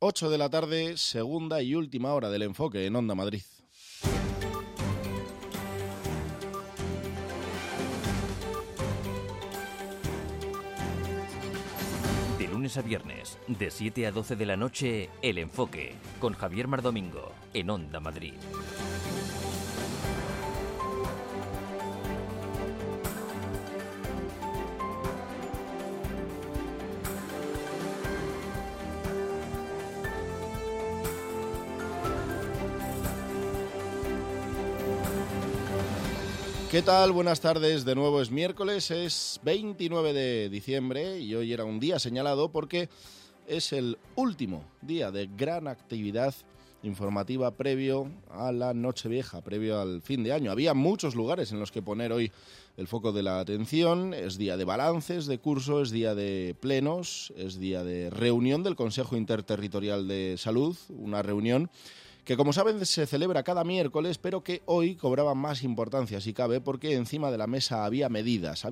8 de la tarde, segunda y última hora del enfoque en Onda Madrid. De lunes a viernes, de 7 a 12 de la noche, El Enfoque, con Javier Mardomingo, en Onda Madrid. ¿Qué tal? Buenas tardes. De nuevo es miércoles, es 29 de diciembre y hoy era un día señalado porque es el último día de gran actividad informativa previo a la Nochevieja, previo al fin de año. Había muchos lugares en los que poner hoy el foco de la atención. Es día de balances de curso, es día de plenos, es día de reunión del Consejo Interterritorial de Salud, una reunión que, como saben, se celebra cada miércoles, pero que hoy cobraba más importancia, si cabe, porque encima de la mesa había medidas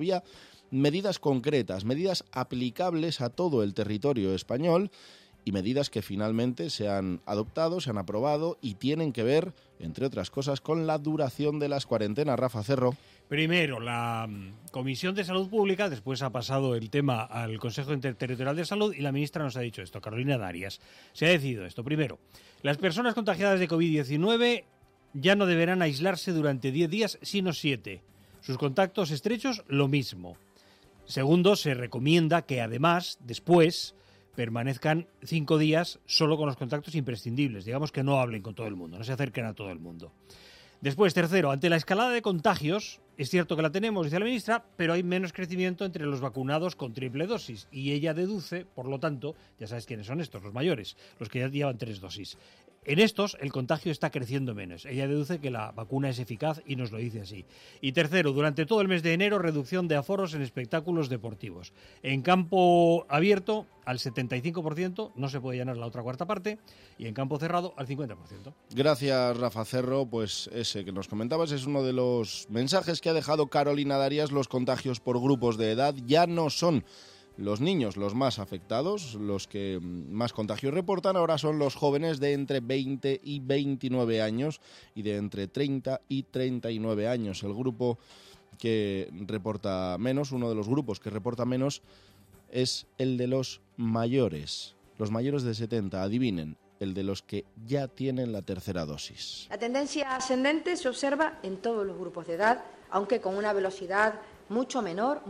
concretas, medidas aplicables a todo el territorio español y medidas que finalmente se han adoptado, se han aprobado y tienen que ver, entre otras cosas, con la duración de las cuarentenas. Rafa Cerro. Primero, la Comisión de Salud Pública, después ha pasado el tema al Consejo Interterritorial de Salud y la ministra nos ha dicho esto, Carolina Darias. Se ha decidido esto. Primero, las personas contagiadas de COVID-19 ya no deberán aislarse durante 10 días, sino 7. Sus contactos estrechos, lo mismo. Segundo, se recomienda que además, después, permanezcan 5 días solo con los contactos imprescindibles. Digamos que no hablen con todo el mundo, no se acerquen a todo el mundo. Después, tercero, ante la escalada de contagios, es cierto que la tenemos, dice la ministra, pero hay menos crecimiento entre los vacunados con triple dosis. Y ella deduce, por lo tanto, ya sabes quiénes son estos, los mayores, los que ya llevan 3 dosis. En estos, el contagio está creciendo menos. Ella deduce que la vacuna es eficaz y nos lo dice así. Y tercero, durante todo el mes de enero, reducción de aforos en espectáculos deportivos. En campo abierto, al 75%, no se puede llenar la otra cuarta parte, y en campo cerrado, al 50%. Gracias, Rafa Cerro. Pues ese que nos comentabas es uno de los mensajes que ha dejado Carolina Darias. Los contagios por grupos de edad ya no son los niños los más afectados, los que más contagios reportan. Ahora son los jóvenes de entre 20 y 29 años y de entre 30 y 39 años. El grupo que reporta menos, uno de los grupos que reporta menos, es el de los mayores de 70. Adivinen, el de los que ya tienen la tercera dosis. La tendencia ascendente se observa en todos los grupos de edad, aunque con una velocidad mucho menor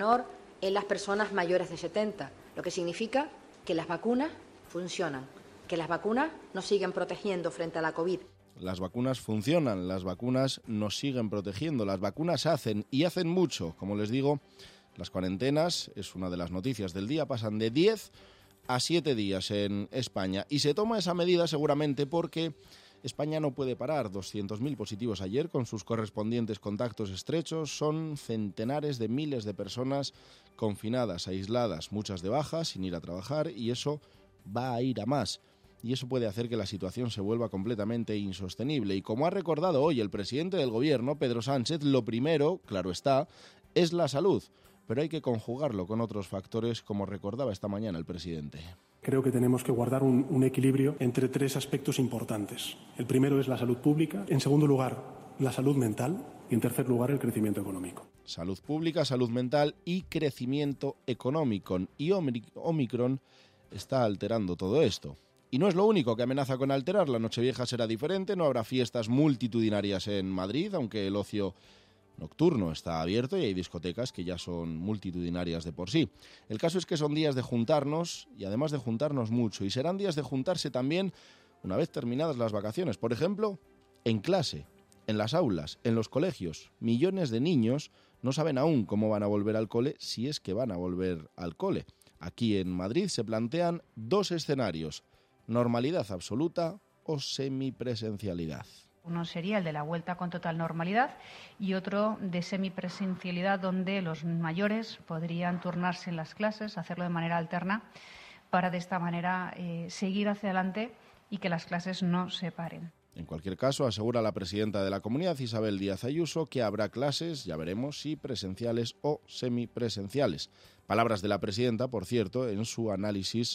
en las personas mayores de 70, lo que significa que las vacunas funcionan, que las vacunas nos siguen protegiendo frente a la COVID. Las vacunas funcionan, las vacunas nos siguen protegiendo, las vacunas hacen y hacen mucho. Como les digo, las cuarentenas es una de las noticias del día, pasan de 10 a 7 días en España y se toma esa medida seguramente porque España no puede parar. 200.000 positivos ayer con sus correspondientes contactos estrechos. Son centenares de miles de personas confinadas, aisladas, muchas de baja, sin ir a trabajar, y eso va a ir a más. Y eso puede hacer que la situación se vuelva completamente insostenible. Y como ha recordado hoy el presidente del gobierno, Pedro Sánchez, lo primero, claro está, es la salud. Pero hay que conjugarlo con otros factores, como recordaba esta mañana el presidente. Creo que tenemos que guardar un equilibrio entre 3 aspectos importantes. El primero es la salud pública, en segundo lugar, la salud mental y en tercer lugar, el crecimiento económico. Salud pública, salud mental y crecimiento económico. Y Omicron está alterando todo esto. Y no es lo único que amenaza con alterar. La Nochevieja será diferente, no habrá fiestas multitudinarias en Madrid, aunque el ocio nocturno está abierto y hay discotecas que ya son multitudinarias de por sí. El caso es que son días de juntarnos y además de juntarnos mucho, y serán días de juntarse también una vez terminadas las vacaciones. Por ejemplo, en clase, en las aulas, en los colegios. Millones de niños no saben aún cómo van a volver al cole, si es que van a volver al cole. Aquí en Madrid se plantean 2 escenarios: normalidad absoluta o semipresencialidad. Uno sería el de la vuelta con total normalidad y otro de semipresencialidad, donde los mayores podrían turnarse en las clases, hacerlo de manera alterna, para de esta manera seguir hacia adelante y que las clases no se paren. En cualquier caso, asegura la presidenta de la Comunidad, Isabel Díaz Ayuso, que habrá clases, ya veremos si presenciales o semipresenciales. Palabras de la presidenta, por cierto, en su análisis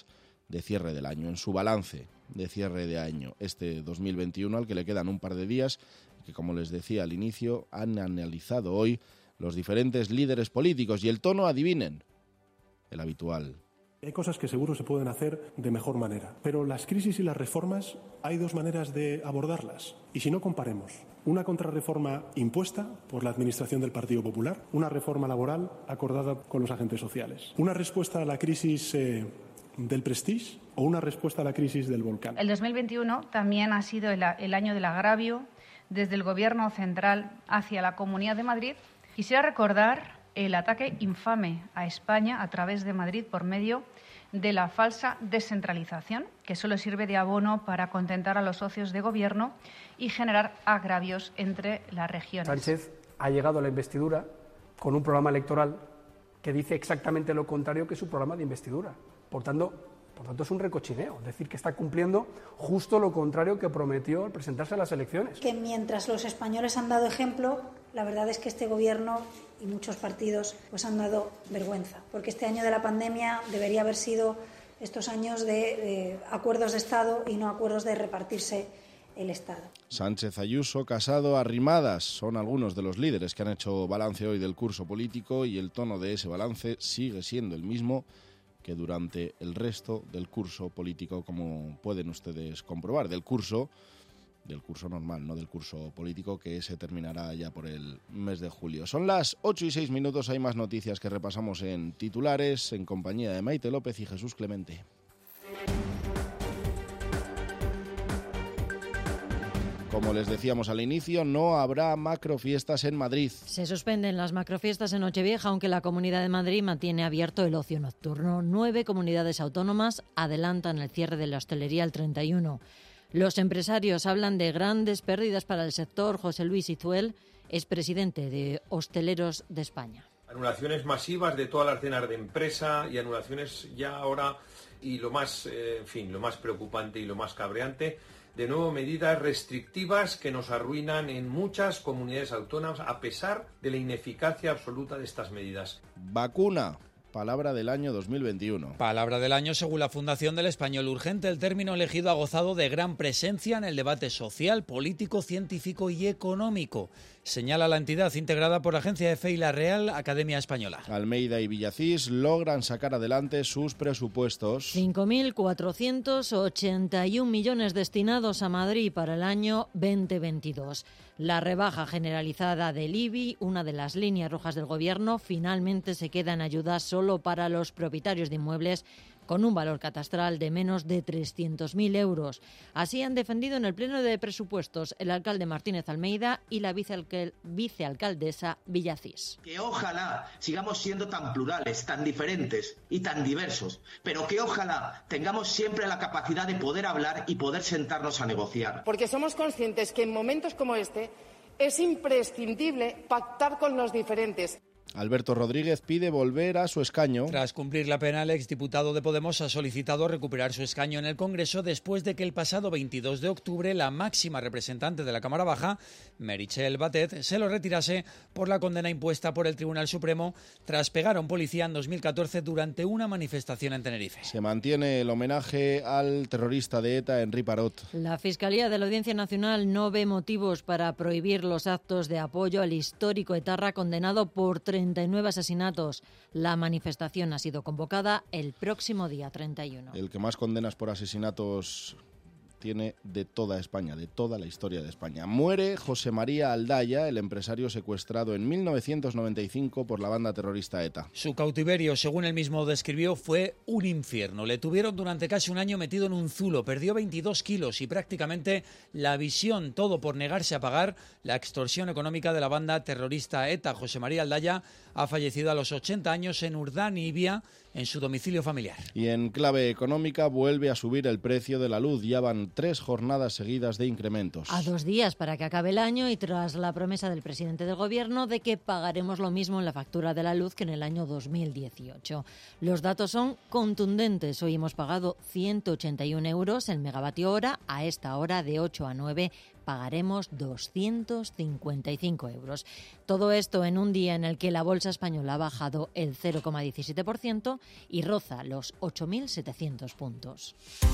de cierre del año, en su balance de cierre de año, este 2021, al que le quedan un par de días, que como les decía al inicio, han analizado hoy los diferentes líderes políticos y el tono, adivinen, el habitual. Hay cosas que seguro se pueden hacer de mejor manera, pero las crisis y las reformas hay dos maneras de abordarlas. Y si no, comparemos. Una contrarreforma impuesta por la Administración del Partido Popular, una reforma laboral acordada con los agentes sociales, una respuesta a la crisis del Prestige o una respuesta a la crisis del volcán. El 2021 también ha sido el año del agravio desde el Gobierno central hacia la Comunidad de Madrid. Quisiera recordar el ataque infame a España a través de Madrid por medio de la falsa descentralización, que solo sirve de abono para contentar a los socios de gobierno y generar agravios entre las regiones. Sánchez ha llegado a la investidura con un programa electoral que dice exactamente lo contrario que su programa de investidura. Por tanto, es un recochineo, es decir, que está cumpliendo justo lo contrario que prometió al presentarse a las elecciones. Que mientras los españoles han dado ejemplo, la verdad es que este Gobierno y muchos partidos pues han dado vergüenza, porque este año de la pandemia debería haber sido estos años de acuerdos de Estado y no acuerdos de repartirse el Estado. Sánchez, Ayuso, Casado, Arrimadas son algunos de los líderes que han hecho balance hoy del curso político y el tono de ese balance sigue siendo el mismo que durante el resto del curso político, como pueden ustedes comprobar, del curso normal, no del curso político, que se terminará ya por el mes de julio. Son las 8:06, hay más noticias que repasamos en titulares, en compañía de Maite López y Jesús Clemente. Como les decíamos al inicio, no habrá macrofiestas en Madrid. Se suspenden las macrofiestas en Nochevieja, aunque la Comunidad de Madrid mantiene abierto el ocio nocturno. 9 comunidades autónomas adelantan el cierre de la hostelería al 31. Los empresarios hablan de grandes pérdidas para el sector. José Luis Izuel es presidente de Hosteleros de España. Anulaciones masivas de todas las cenas de empresa y anulaciones ya ahora, y lo más preocupante y lo más cabreante, de nuevo medidas restrictivas que nos arruinan en muchas comunidades autónomas a pesar de la ineficacia absoluta de estas medidas. Vacuna. Palabra del año 2021. Palabra del año según la Fundación del Español Urgente. El término elegido ha gozado de gran presencia en el debate social, político, científico y económico. Señala la entidad integrada por la Agencia EFE y la Real Academia Española. Almeida y Villacís logran sacar adelante sus presupuestos. 5.481 millones destinados a Madrid para el año 2022. La rebaja generalizada del IBI, una de las líneas rojas del Gobierno, finalmente se queda en ayuda solo para los propietarios de inmuebles con un valor catastral de menos de 300.000 euros. Así han defendido en el Pleno de Presupuestos el alcalde Martínez Almeida y la vicealcaldesa Villacís. Que ojalá sigamos siendo tan plurales, tan diferentes y tan diversos, pero que ojalá tengamos siempre la capacidad de poder hablar y poder sentarnos a negociar. Porque somos conscientes que en momentos como este es imprescindible pactar con los diferentes. Alberto Rodríguez pide volver a su escaño. Tras cumplir la pena, el exdiputado de Podemos ha solicitado recuperar su escaño en el Congreso después de que el pasado 22 de octubre la máxima representante de la Cámara Baja, Meritxell Batet, se lo retirase por la condena impuesta por el Tribunal Supremo tras pegar a un policía en 2014 durante una manifestación en Tenerife. Se mantiene el homenaje al terrorista de ETA, Henri Parot. La Fiscalía de la Audiencia Nacional no ve motivos para prohibir los actos de apoyo al histórico etarra condenado por 39 asesinatos. La manifestación ha sido convocada el próximo día 31. El que más condenas por asesinatos tiene de toda España, de toda la historia de España. Muere José María Aldaya, el empresario secuestrado en 1995 por la banda terrorista ETA. Su cautiverio, según él mismo describió, fue un infierno. Le tuvieron durante casi un año metido en un zulo, perdió 22 kilos y prácticamente la visión, todo por negarse a pagar la extorsión económica de la banda terrorista ETA. José María Aldaya ha fallecido a los 80 años en Urdanibia, en su domicilio familiar. Y en clave económica vuelve a subir el precio de la luz. Ya van 3 jornadas seguidas de incrementos. A 2 días para que acabe el año y tras la promesa del presidente del Gobierno de que pagaremos lo mismo en la factura de la luz que en el año 2018. Los datos son contundentes. Hoy hemos pagado 181 euros el megavatio hora, a esta hora de 8 a 9 pagaremos 255 euros. Todo esto en un día en el que la bolsa española ha bajado el 0,17% y roza los 8.700 puntos.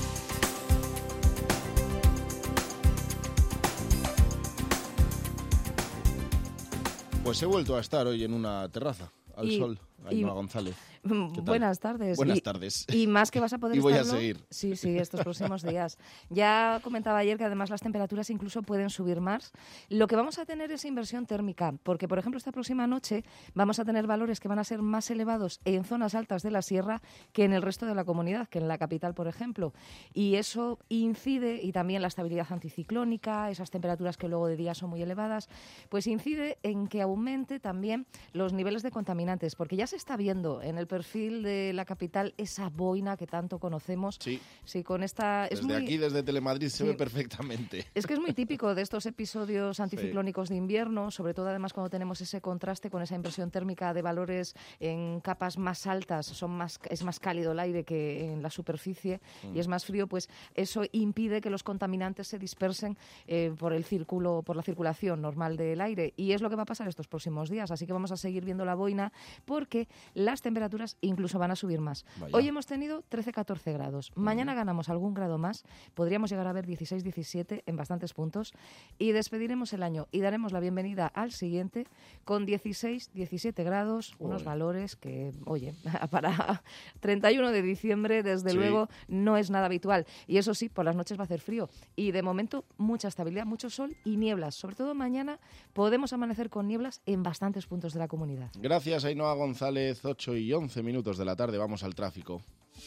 Pues he vuelto a estar hoy en una terraza, al sol, Ainhoa González. Buenas tardes. Buenas tardes. Y más que vas a poder y voy estarlo, a seguir. Sí, estos próximos días. Ya comentaba ayer que además las temperaturas incluso pueden subir más. Lo que vamos a tener es inversión térmica, porque por ejemplo esta próxima noche vamos a tener valores que van a ser más elevados en zonas altas de la sierra que en el resto de la comunidad, que en la capital, por ejemplo. Y eso incide, y también la estabilidad anticiclónica, esas temperaturas que luego de día son muy elevadas, pues incide en que aumente también los niveles de contaminantes, porque ya se está viendo en el perfil de la capital esa boina que tanto conocemos. Sí, con esta... Desde aquí, desde Telemadrid, se ve perfectamente. Es que es muy típico de estos episodios anticiclónicos de invierno, sobre todo además cuando tenemos ese contraste con esa inversión térmica de valores en capas más altas, es más cálido el aire que en la superficie y es más frío, pues eso impide que los contaminantes se dispersen por la circulación normal del aire, y es lo que va a pasar estos próximos días. Así que vamos a seguir viendo la boina porque las temperaturas incluso van a subir más. Vaya. Hoy hemos tenido 13-14 grados. Mañana ganamos algún grado más. Podríamos llegar a ver 16-17 en bastantes puntos. Y despediremos el año y daremos la bienvenida al siguiente con 16-17 grados. Unos valores que, oye, para 31 de diciembre, desde luego, no es nada habitual. Y eso sí, por las noches va a hacer frío. Y de momento, mucha estabilidad, mucho sol y nieblas. Sobre todo mañana podemos amanecer con nieblas en bastantes puntos de la comunidad. Gracias, Ainhoa González. 8:11 minutos de la tarde, vamos al tráfico.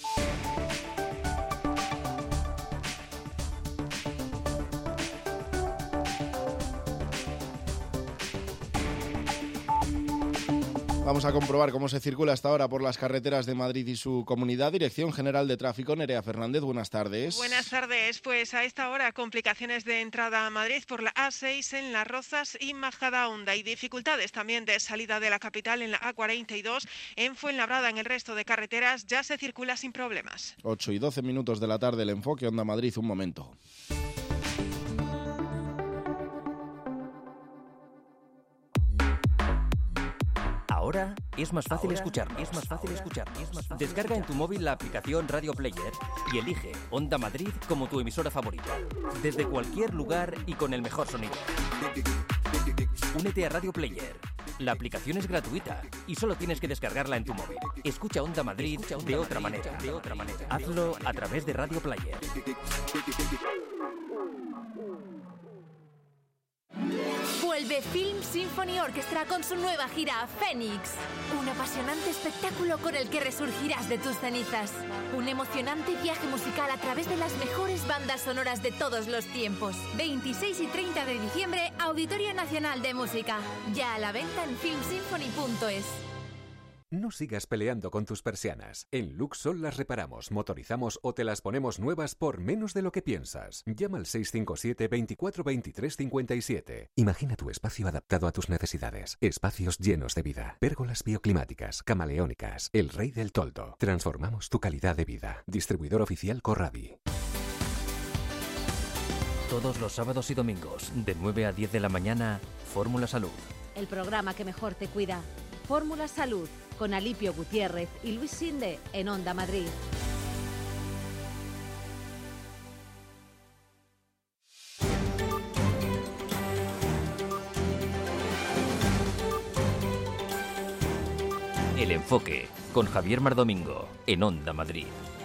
Vamos a comprobar cómo se circula hasta ahora por las carreteras de Madrid y su comunidad. Dirección General de Tráfico, Nerea Fernández, buenas tardes. Buenas tardes. Pues a esta hora complicaciones de entrada a Madrid por la A6 en Las Rozas y Majadahonda, y dificultades también de salida de la capital en la A42. En Fuenlabrada, en el resto de carreteras ya se circula sin problemas. 8:12 minutos de la tarde, el enfoque Onda Madrid, un momento. Ahora es más fácil escucharnos. Descarga en tu móvil la aplicación Radio Player y elige Onda Madrid como tu emisora favorita. Desde cualquier lugar y con el mejor sonido. Únete a Radio Player. La aplicación es gratuita y solo tienes que descargarla en tu móvil. Escucha Onda Madrid de otra manera. Hazlo a través de Radio Player. Vuelve Film Symphony Orchestra con su nueva gira Fénix. Un apasionante espectáculo con el que resurgirás de tus cenizas. Un emocionante viaje musical a través de las mejores bandas sonoras de todos los tiempos. 26 y 30 de diciembre, Auditorio Nacional de Música. Ya a la venta en filmsymphony.es. No sigas peleando con tus persianas. En Luxol las reparamos, motorizamos o te las ponemos nuevas por menos de lo que piensas. Llama al 657 24 23 57. Imagina tu espacio adaptado a tus necesidades. Espacios llenos de vida. Pérgolas bioclimáticas, camaleónicas. El Rey del Toldo. Transformamos tu calidad de vida. Distribuidor oficial Corradi. Todos los sábados y domingos, de 9 a 10 de la mañana, Fórmula Salud. El programa que mejor te cuida. Fórmula Salud, con Alipio Gutiérrez y Luis Sinde en Onda Madrid. El Enfoque, con Javier Mardomingo, en Onda Madrid.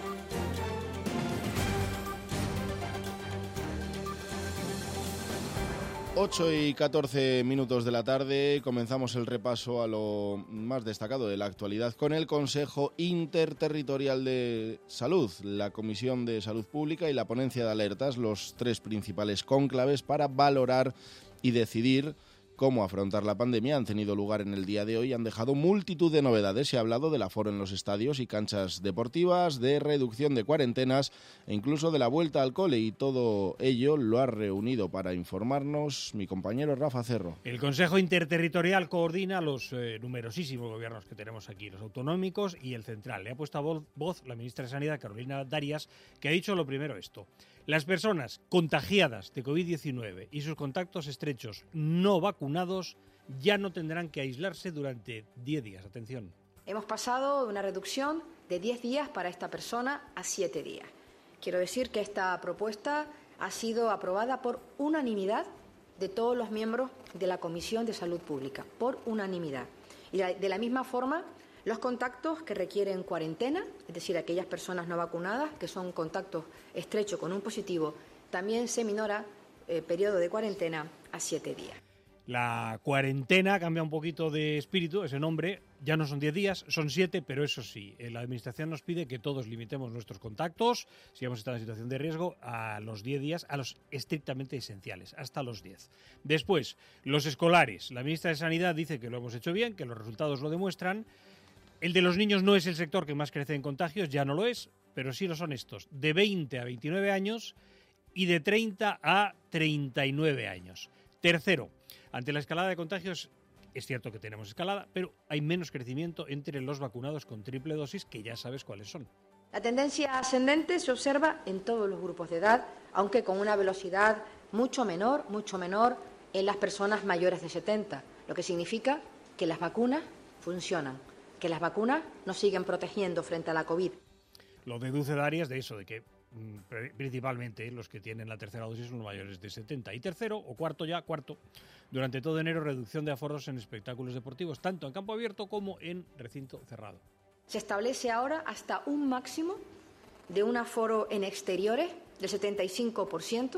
Ocho y 14 minutos de la tarde, comenzamos el repaso a lo más destacado de la actualidad con el Consejo Interterritorial de Salud, la Comisión de Salud Pública y la Ponencia de Alertas, los tres principales cónclaves para valorar y decidir cómo afrontar la pandemia han tenido lugar en el día de hoy y han dejado multitud de novedades. Se ha hablado del aforo en los estadios y canchas deportivas, de reducción de cuarentenas e incluso de la vuelta al cole, y todo ello lo ha reunido para informarnos mi compañero Rafa Cerro. El Consejo Interterritorial coordina los numerosísimos gobiernos que tenemos aquí, los autonómicos y el central. Le ha puesto a voz la ministra de Sanidad, Carolina Darias, que ha dicho lo primero esto: las personas contagiadas de COVID-19 y sus contactos estrechos no vacunados ya no tendrán que aislarse durante 10 días. Atención. Hemos pasado de una reducción de 10 días para esta persona a 7 días. Quiero decir que esta propuesta ha sido aprobada por unanimidad de todos los miembros de la Comisión de Salud Pública, por unanimidad. Y de la misma forma, los contactos que requieren cuarentena, es decir, aquellas personas no vacunadas que son contactos estrechos con un positivo, también se minora el periodo de cuarentena a 7 días. La cuarentena cambia un poquito de espíritu, ese nombre, ya no son 10 días, son 7, pero eso sí, la Administración nos pide que todos limitemos nuestros contactos, si hemos estado en situación de riesgo, a los 10 días, a los estrictamente esenciales, hasta los 10. Después, los escolares. La ministra de Sanidad dice que lo hemos hecho bien, que los resultados lo demuestran. El de los niños no es el sector que más crece en contagios, ya no lo es, pero sí lo son estos, de 20 a 29 años y de 30 a 39 años. Tercero, ante la escalada de contagios, es cierto que tenemos escalada, pero hay menos crecimiento entre los vacunados con triple dosis, que ya sabes cuáles son. La tendencia ascendente se observa en todos los grupos de edad, aunque con una velocidad mucho menor en las personas mayores de 70, lo que significa que las vacunas funcionan, que las vacunas nos siguen protegiendo frente a la COVID. Lo deduce Darias de eso, de que principalmente los que tienen la tercera dosis son los mayores de 70. Y tercero, o cuarto, durante todo enero, reducción de aforos en espectáculos deportivos, tanto en campo abierto como en recinto cerrado. Se establece ahora hasta un máximo de un aforo en exteriores del 75%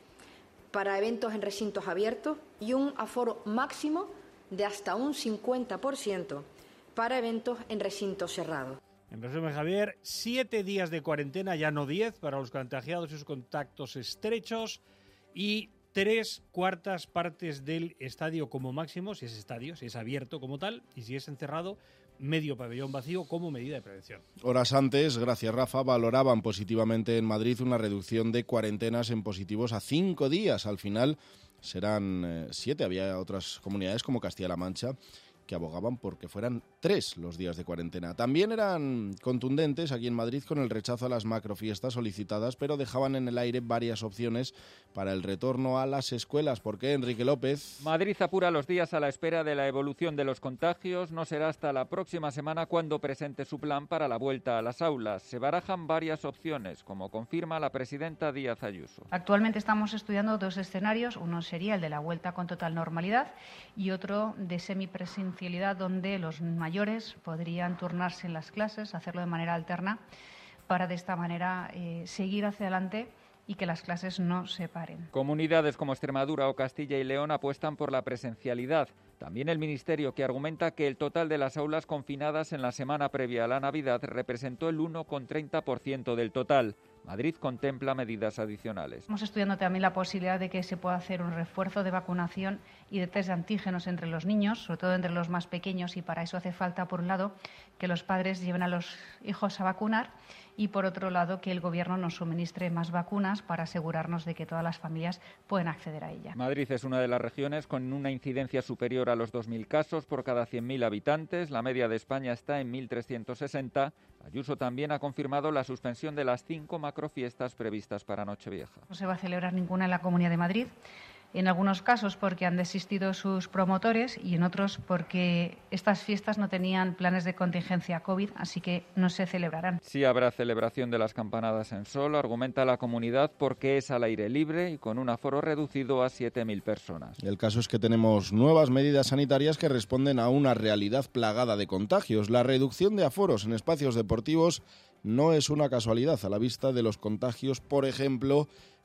para eventos en recintos abiertos y un aforo máximo de hasta un 50% para eventos en recintos cerrados. En resumen, Javier, 7 días de cuarentena, ya no 10, para los contagiados y sus contactos estrechos, y 3/4 partes del estadio como máximo, si es estadio, si es abierto como tal, y si es encerrado, medio pabellón vacío como medida de prevención. Horas antes, gracias Rafa, valoraban positivamente en Madrid una reducción de cuarentenas en positivos a 5 días. Al final serán 7. Había otras comunidades como Castilla-La Mancha que abogaban porque fueran 3 los días de cuarentena. También eran contundentes aquí en Madrid con el rechazo a las macrofiestas solicitadas, pero dejaban en el aire varias opciones para el retorno a las escuelas. ¿Por qué, Enrique López? Madrid apura los días a la espera de la evolución de los contagios. No será hasta la próxima semana cuando presente su plan para la vuelta a las aulas. Se barajan varias opciones, como confirma la presidenta Díaz Ayuso. Actualmente estamos estudiando 2 escenarios. Uno sería el de la vuelta con total normalidad y otro de semipresencialidad, donde los mayores podrían turnarse en las clases, hacerlo de manera alterna, para de esta manera seguir hacia adelante y que las clases no se paren. Comunidades como Extremadura o Castilla y León apuestan por la presencialidad. También el Ministerio, que argumenta que el total de las aulas confinadas en la semana previa a la Navidad representó el 1,30% del total. Madrid contempla medidas adicionales. Estamos estudiando también la posibilidad de que se pueda hacer un refuerzo de vacunación y de test de antígenos entre los niños, sobre todo entre los más pequeños, y para eso hace falta, por un lado, que los padres lleven a los hijos a vacunar y, por otro lado, que el Gobierno nos suministre más vacunas para asegurarnos de que todas las familias pueden acceder a ella. Madrid es una de las regiones con una incidencia superior a los 2.000 casos por cada 100.000 habitantes. La media de España está en 1.360. Ayuso también ha confirmado la suspensión de las 5 macrofiestas previstas para Nochevieja. No se va a celebrar ninguna en la Comunidad de Madrid. En algunos casos porque han desistido sus promotores y en otros porque estas fiestas no tenían planes de contingencia COVID, así que no se celebrarán. Sí habrá celebración de las campanadas en Sol, argumenta la comunidad, porque es al aire libre y con un aforo reducido a 7.000 personas. El caso es que tenemos nuevas medidas sanitarias que responden a una realidad plagada de contagios. La reducción de aforos en espacios deportivos no es una casualidad a la vista de los contagios, por ejemplo,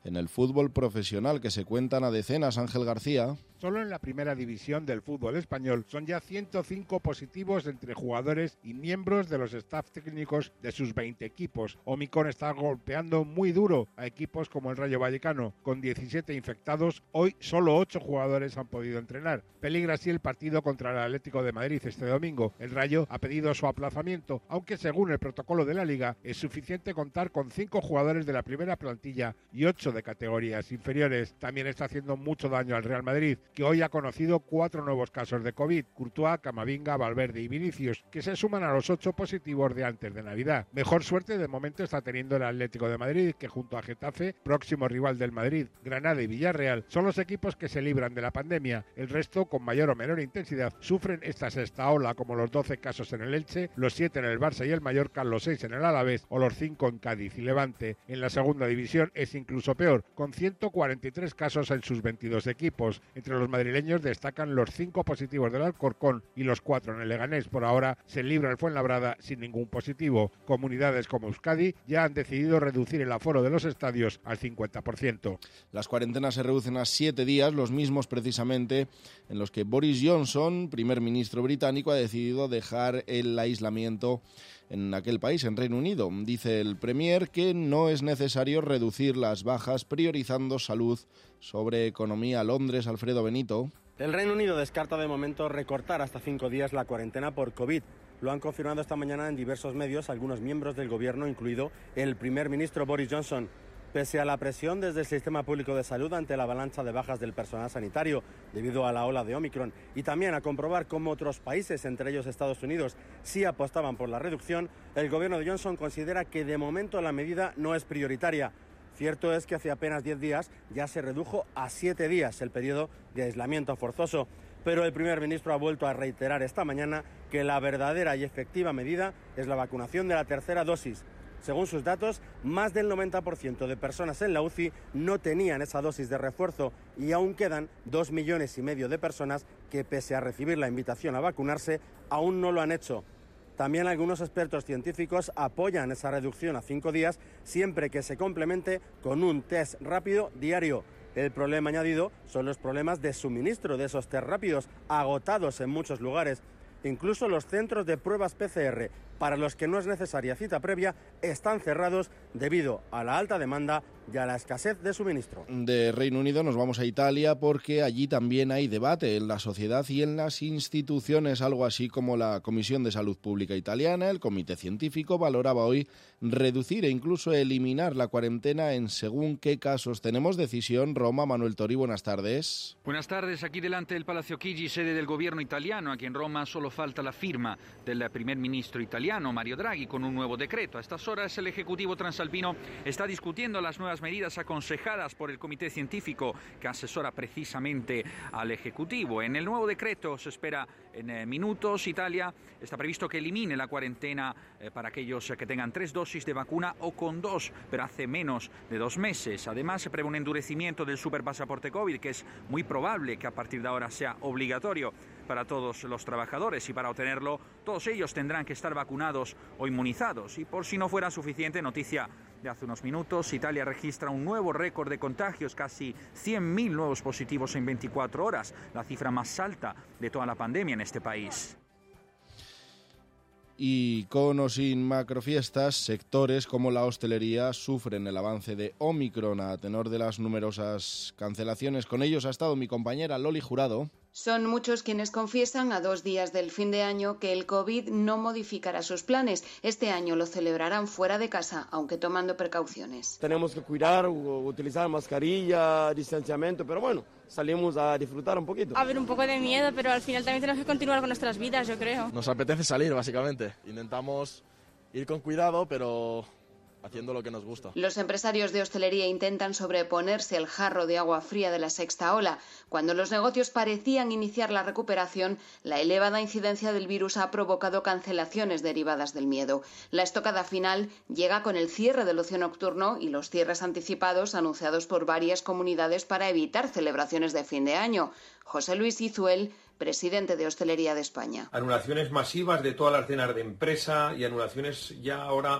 en el fútbol profesional, que se cuentan a decenas. Ángel García. Solo en la primera división del fútbol español son ya 105 positivos entre jugadores y miembros de los staff técnicos de sus 20 equipos. Omicron está golpeando muy duro a equipos como el Rayo Vallecano. Con 17 infectados, hoy solo 8 jugadores han podido entrenar. Peligra así el partido contra el Atlético de Madrid este domingo. El Rayo ha pedido su aplazamiento, aunque según el protocolo de la Liga es suficiente contar con 5 jugadores de la primera plantilla y 8 de categorías inferiores. También está haciendo mucho daño al Real Madrid, que hoy ha conocido 4 nuevos casos de COVID, Courtois, Camavinga, Valverde y Vinicius, que se suman a los 8 positivos de antes de Navidad. Mejor suerte de momento está teniendo el Atlético de Madrid, que junto a Getafe, próximo rival del Madrid, Granada y Villarreal, son los equipos que se libran de la pandemia. El resto, con mayor o menor intensidad, sufren esta sexta ola, como los 12 casos en el Elche, los 7 en el Barça y el Mallorca, los 6 en el Alavés o los 5 en Cádiz y Levante. En la segunda división es incluso peor, con 143 casos en sus 22 equipos. Entre los madrileños destacan los 5 positivos del Alcorcón y los 4 en el Leganés. Por ahora se libra el Fuenlabrada sin ningún positivo. Comunidades como Euskadi ya han decidido reducir el aforo de los estadios al 50%. Las cuarentenas se reducen a 7 días, los mismos precisamente en los que Boris Johnson, primer ministro británico, ha decidido dejar el aislamiento en aquel país, en Reino Unido. Dice el Premier que no es necesario reducir las bajas, priorizando salud sobre economía. Londres, Alfredo Benito. El Reino Unido descarta de momento recortar hasta 5 días la cuarentena por COVID. Lo han confirmado esta mañana en diversos medios algunos miembros del gobierno, incluido el primer ministro Boris Johnson. Pese a la presión desde el sistema público de salud ante la avalancha de bajas del personal sanitario debido a la ola de Omicron y también a comprobar cómo otros países, entre ellos Estados Unidos, sí apostaban por la reducción, el gobierno de Johnson considera que de momento la medida no es prioritaria. Cierto es que hace apenas 10 días ya se redujo a 7 días el periodo de aislamiento forzoso, pero el primer ministro ha vuelto a reiterar esta mañana que la verdadera y efectiva medida es la vacunación de la tercera dosis. Según sus datos, más del 90% de personas en la UCI no tenían esa dosis de refuerzo y aún quedan 2,5 millones de personas que, pese a recibir la invitación a vacunarse, aún no lo han hecho. También algunos expertos científicos apoyan esa reducción a 5 días siempre que se complemente con un test rápido diario. El problema añadido son los problemas de suministro de esos test rápidos, agotados en muchos lugares. Incluso los centros de pruebas PCR, para los que no es necesaria cita previa, están cerrados debido a la alta demanda y a la escasez de suministro. De Reino Unido nos vamos a Italia porque allí también hay debate en la sociedad y en las instituciones, algo así como la Comisión de Salud Pública Italiana. El comité científico valoraba hoy reducir e incluso eliminar la cuarentena en según qué casos. Tenemos decisión. Roma, Manuel Tori, buenas tardes. Buenas tardes, aquí delante del Palazzo Chigi, sede del gobierno italiano. Aquí en Roma solo falta la firma del primer ministro italiano, Mario Draghi, con un nuevo decreto. A estas horas el Ejecutivo transalpino está discutiendo las nuevas medidas aconsejadas por el comité científico que asesora precisamente al Ejecutivo. En el nuevo decreto se espera en minutos. Italia está previsto que elimine la cuarentena para aquellos que tengan 3 dosis de vacuna o con 2, pero hace menos de 2 meses. Además, se prevé un endurecimiento del superpasaporte COVID, que es muy probable que a partir de ahora sea obligatorio para todos los trabajadores, y para obtenerlo todos ellos tendrán que estar vacunados o inmunizados. Y por si no fuera suficiente, noticia de hace unos minutos, Italia registra un nuevo récord de contagios, casi 100.000 nuevos positivos en 24 horas, la cifra más alta de toda la pandemia en este país. Y con o sin macrofiestas, sectores como la hostelería sufren el avance de Omicron a tenor de las numerosas cancelaciones. Con ellos ha estado mi compañera Loli Jurado. Son muchos quienes confiesan a 2 días del fin de año que el COVID no modificará sus planes. Este año lo celebrarán fuera de casa, aunque tomando precauciones. Tenemos que cuidar, utilizar mascarilla, distanciamiento, pero bueno, salimos a disfrutar un poquito. A ver, un poco de miedo, pero al final también tenemos que continuar con nuestras vidas, yo creo. Nos apetece salir, básicamente. Intentamos ir con cuidado, pero haciendo lo que nos gusta. Los empresarios de hostelería intentan sobreponerse al jarro de agua fría de la sexta ola. Cuando los negocios parecían iniciar la recuperación, la elevada incidencia del virus ha provocado cancelaciones derivadas del miedo. La estocada final llega con el cierre del ocio nocturno y los cierres anticipados anunciados por varias comunidades para evitar celebraciones de fin de año. José Luis Izuel, presidente de Hostelería de España. Anulaciones masivas de todas las cenas de empresa y anulaciones ya ahora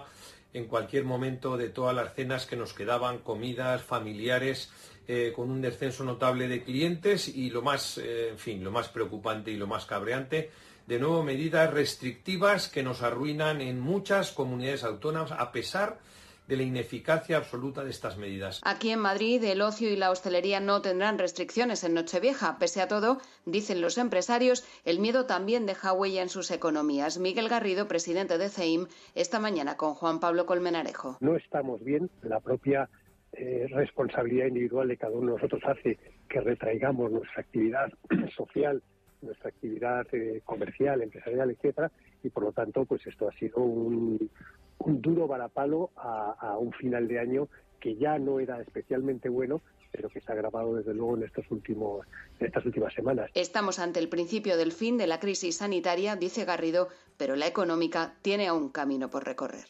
en cualquier momento de todas las cenas que nos quedaban, comidas familiares, con un descenso notable de clientes y lo más preocupante y lo más cabreante, de nuevo medidas restrictivas que nos arruinan en muchas comunidades autónomas a pesar de la ineficacia absoluta de estas medidas. Aquí en Madrid, el ocio y la hostelería no tendrán restricciones en Nochevieja. Pese a todo, dicen los empresarios, el miedo también deja huella en sus economías. Miguel Garrido, presidente de CEIM, esta mañana con Juan Pablo Colmenarejo. No estamos bien, la propia responsabilidad individual de cada uno de nosotros hace que retraigamos nuestra actividad social, nuestra actividad comercial, empresarial, etcétera, y por lo tanto, pues esto ha sido un duro varapalo a un final de año que ya no era especialmente bueno, pero que se ha agravado desde luego en estas últimas semanas. Estamos ante el principio del fin de la crisis sanitaria, dice Garrido, pero la económica tiene aún camino por recorrer.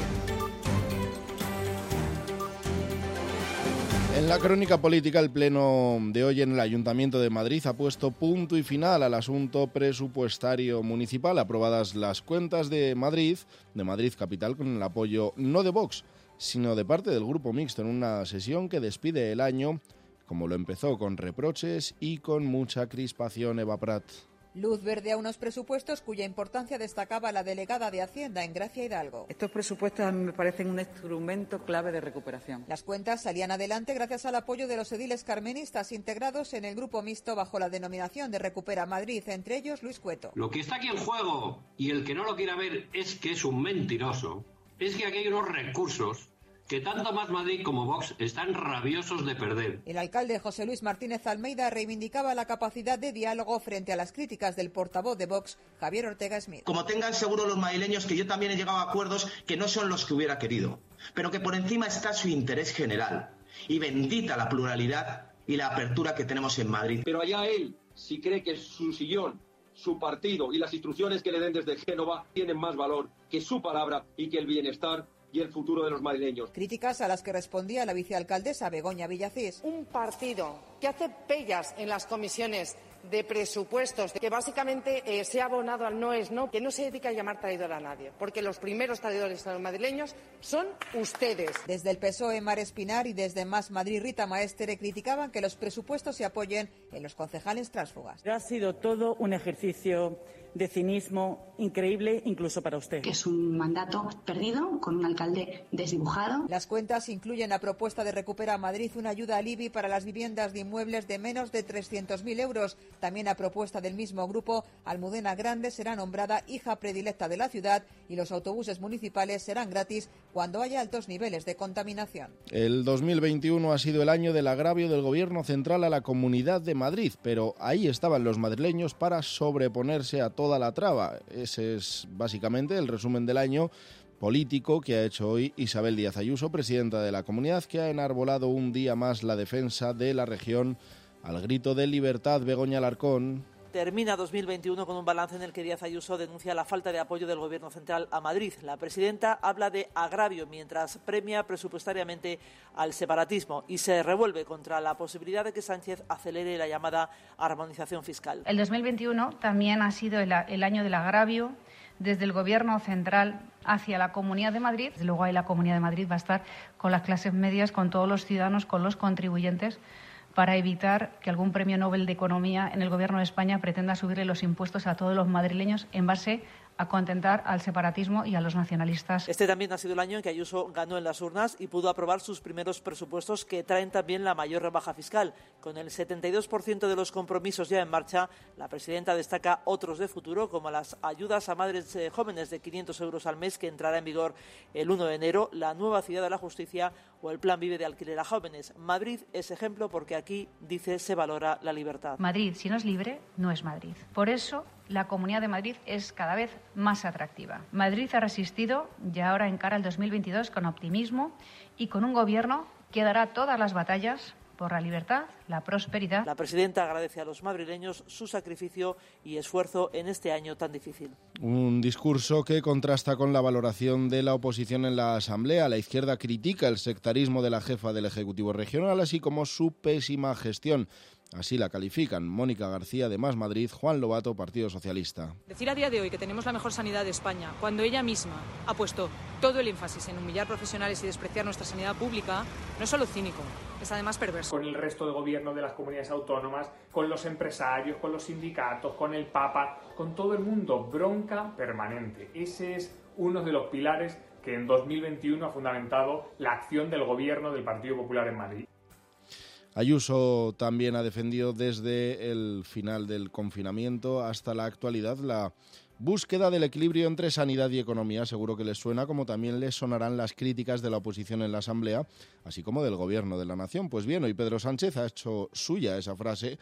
En la crónica política, el pleno de hoy en el Ayuntamiento de Madrid ha puesto punto y final al asunto presupuestario municipal. Aprobadas las cuentas de Madrid Capital, con el apoyo no de Vox, sino de parte del Grupo Mixto, en una sesión que despide el año, como lo empezó, con reproches y con mucha crispación. Eva Prat. Luz verde a unos presupuestos cuya importancia destacaba la delegada de Hacienda en Gracia Hidalgo. Estos presupuestos a mí me parecen un instrumento clave de recuperación. Las cuentas salían adelante gracias al apoyo de los ediles carmenistas integrados en el Grupo Mixto bajo la denominación de Recupera Madrid, entre ellos Luis Cueto. Lo que está aquí en juego, y el que no lo quiera ver es que es un mentiroso, es que aquí hay unos recursos que tanto Más Madrid como Vox están rabiosos de perder. El alcalde José Luis Martínez Almeida reivindicaba la capacidad de diálogo frente a las críticas del portavoz de Vox, Javier Ortega Smith. Como tengan seguro los madrileños que yo también he llegado a acuerdos que no son los que hubiera querido, pero que por encima está su interés general. Y bendita la pluralidad y la apertura que tenemos en Madrid. Pero allá él, si cree que su sillón, su partido y las instrucciones que le den desde Génova tienen más valor que su palabra y que el bienestar y el futuro de los madrileños. Críticas a las que respondía la vicealcaldesa Begoña Villacís. Un partido que hace pellas en las comisiones de presupuestos, que básicamente se ha abonado al no es no, que no se dedica a llamar traidor a nadie, porque los primeros traidores a los madrileños son ustedes. Desde el PSOE, Mar Espinar, y desde Más Madrid, Rita Maestre, criticaban que los presupuestos se apoyen en los concejales tránsfugas. Ha sido todo un ejercicio de cinismo increíble, incluso para usted. Que es un mandato perdido, con un alcalde desdibujado. Las cuentas incluyen la propuesta de Recupera Madrid, una ayuda al IBI para las viviendas de inmuebles de menos de 300.000 euros. También a propuesta del mismo grupo, Almudena Grande será nombrada hija predilecta de la ciudad y los autobuses municipales serán gratis cuando haya altos niveles de contaminación. El 2021 ha sido el año del agravio del Gobierno central a la Comunidad de Madrid, pero ahí estaban los madrileños para sobreponerse a toda la traba. Ese es básicamente el resumen del año político que ha hecho hoy Isabel Díaz Ayuso, presidenta de la comunidad, que ha enarbolado un día más la defensa de la región al grito de libertad. Begoña Alarcón. Termina 2021 con un balance en el que Díaz Ayuso denuncia la falta de apoyo del Gobierno central a Madrid. La presidenta habla de agravio mientras premia presupuestariamente al separatismo y se revuelve contra la posibilidad de que Sánchez acelere la llamada armonización fiscal. El 2021 también ha sido el año del agravio desde el Gobierno central hacia la Comunidad de Madrid. Desde luego ahí la Comunidad de Madrid va a estar con las clases medias, con todos los ciudadanos, con los contribuyentes, para evitar que algún premio Nobel de Economía en el Gobierno de España pretenda subirle los impuestos a todos los madrileños en base a contentar al separatismo y a los nacionalistas. Este también ha sido el año en que Ayuso ganó en las urnas y pudo aprobar sus primeros presupuestos, que traen también la mayor rebaja fiscal. Con el 72% de los compromisos ya en marcha, la presidenta destaca otros de futuro, como las ayudas a madres jóvenes de 500 euros al mes, que entrará en vigor el 1 de enero, la nueva ciudad de la justicia o el plan Vive de alquiler a jóvenes. Madrid es ejemplo porque aquí, dice, se valora la libertad. Madrid, si no es libre, no es Madrid. Por eso, la Comunidad de Madrid es cada vez más atractiva. Madrid ha resistido y ahora encara el 2022 con optimismo y con un gobierno que dará todas las batallas por la libertad, la prosperidad. La presidenta agradece a los madrileños su sacrificio y esfuerzo en este año tan difícil. Un discurso que contrasta con la valoración de la oposición en la Asamblea. La izquierda critica el sectarismo de la jefa del Ejecutivo regional, así como su pésima gestión. Así la califican Mónica García de Más Madrid, Juan Lobato, Partido Socialista. Decir a día de hoy que tenemos la mejor sanidad de España, cuando ella misma ha puesto todo el énfasis en humillar profesionales y despreciar nuestra sanidad pública, no es solo cínico, es además perverso. Con el resto de gobierno de las comunidades autónomas, con los empresarios, con los sindicatos, con el Papa, con todo el mundo, bronca permanente. Ese es uno de los pilares que en 2021 ha fundamentado la acción del gobierno del Partido Popular en Madrid. Ayuso también ha defendido desde el final del confinamiento hasta la actualidad la búsqueda del equilibrio entre sanidad y economía. Seguro que les suena, como también les sonarán las críticas de la oposición en la Asamblea, así como del Gobierno de la Nación. Pues bien, hoy Pedro Sánchez ha hecho suya esa frase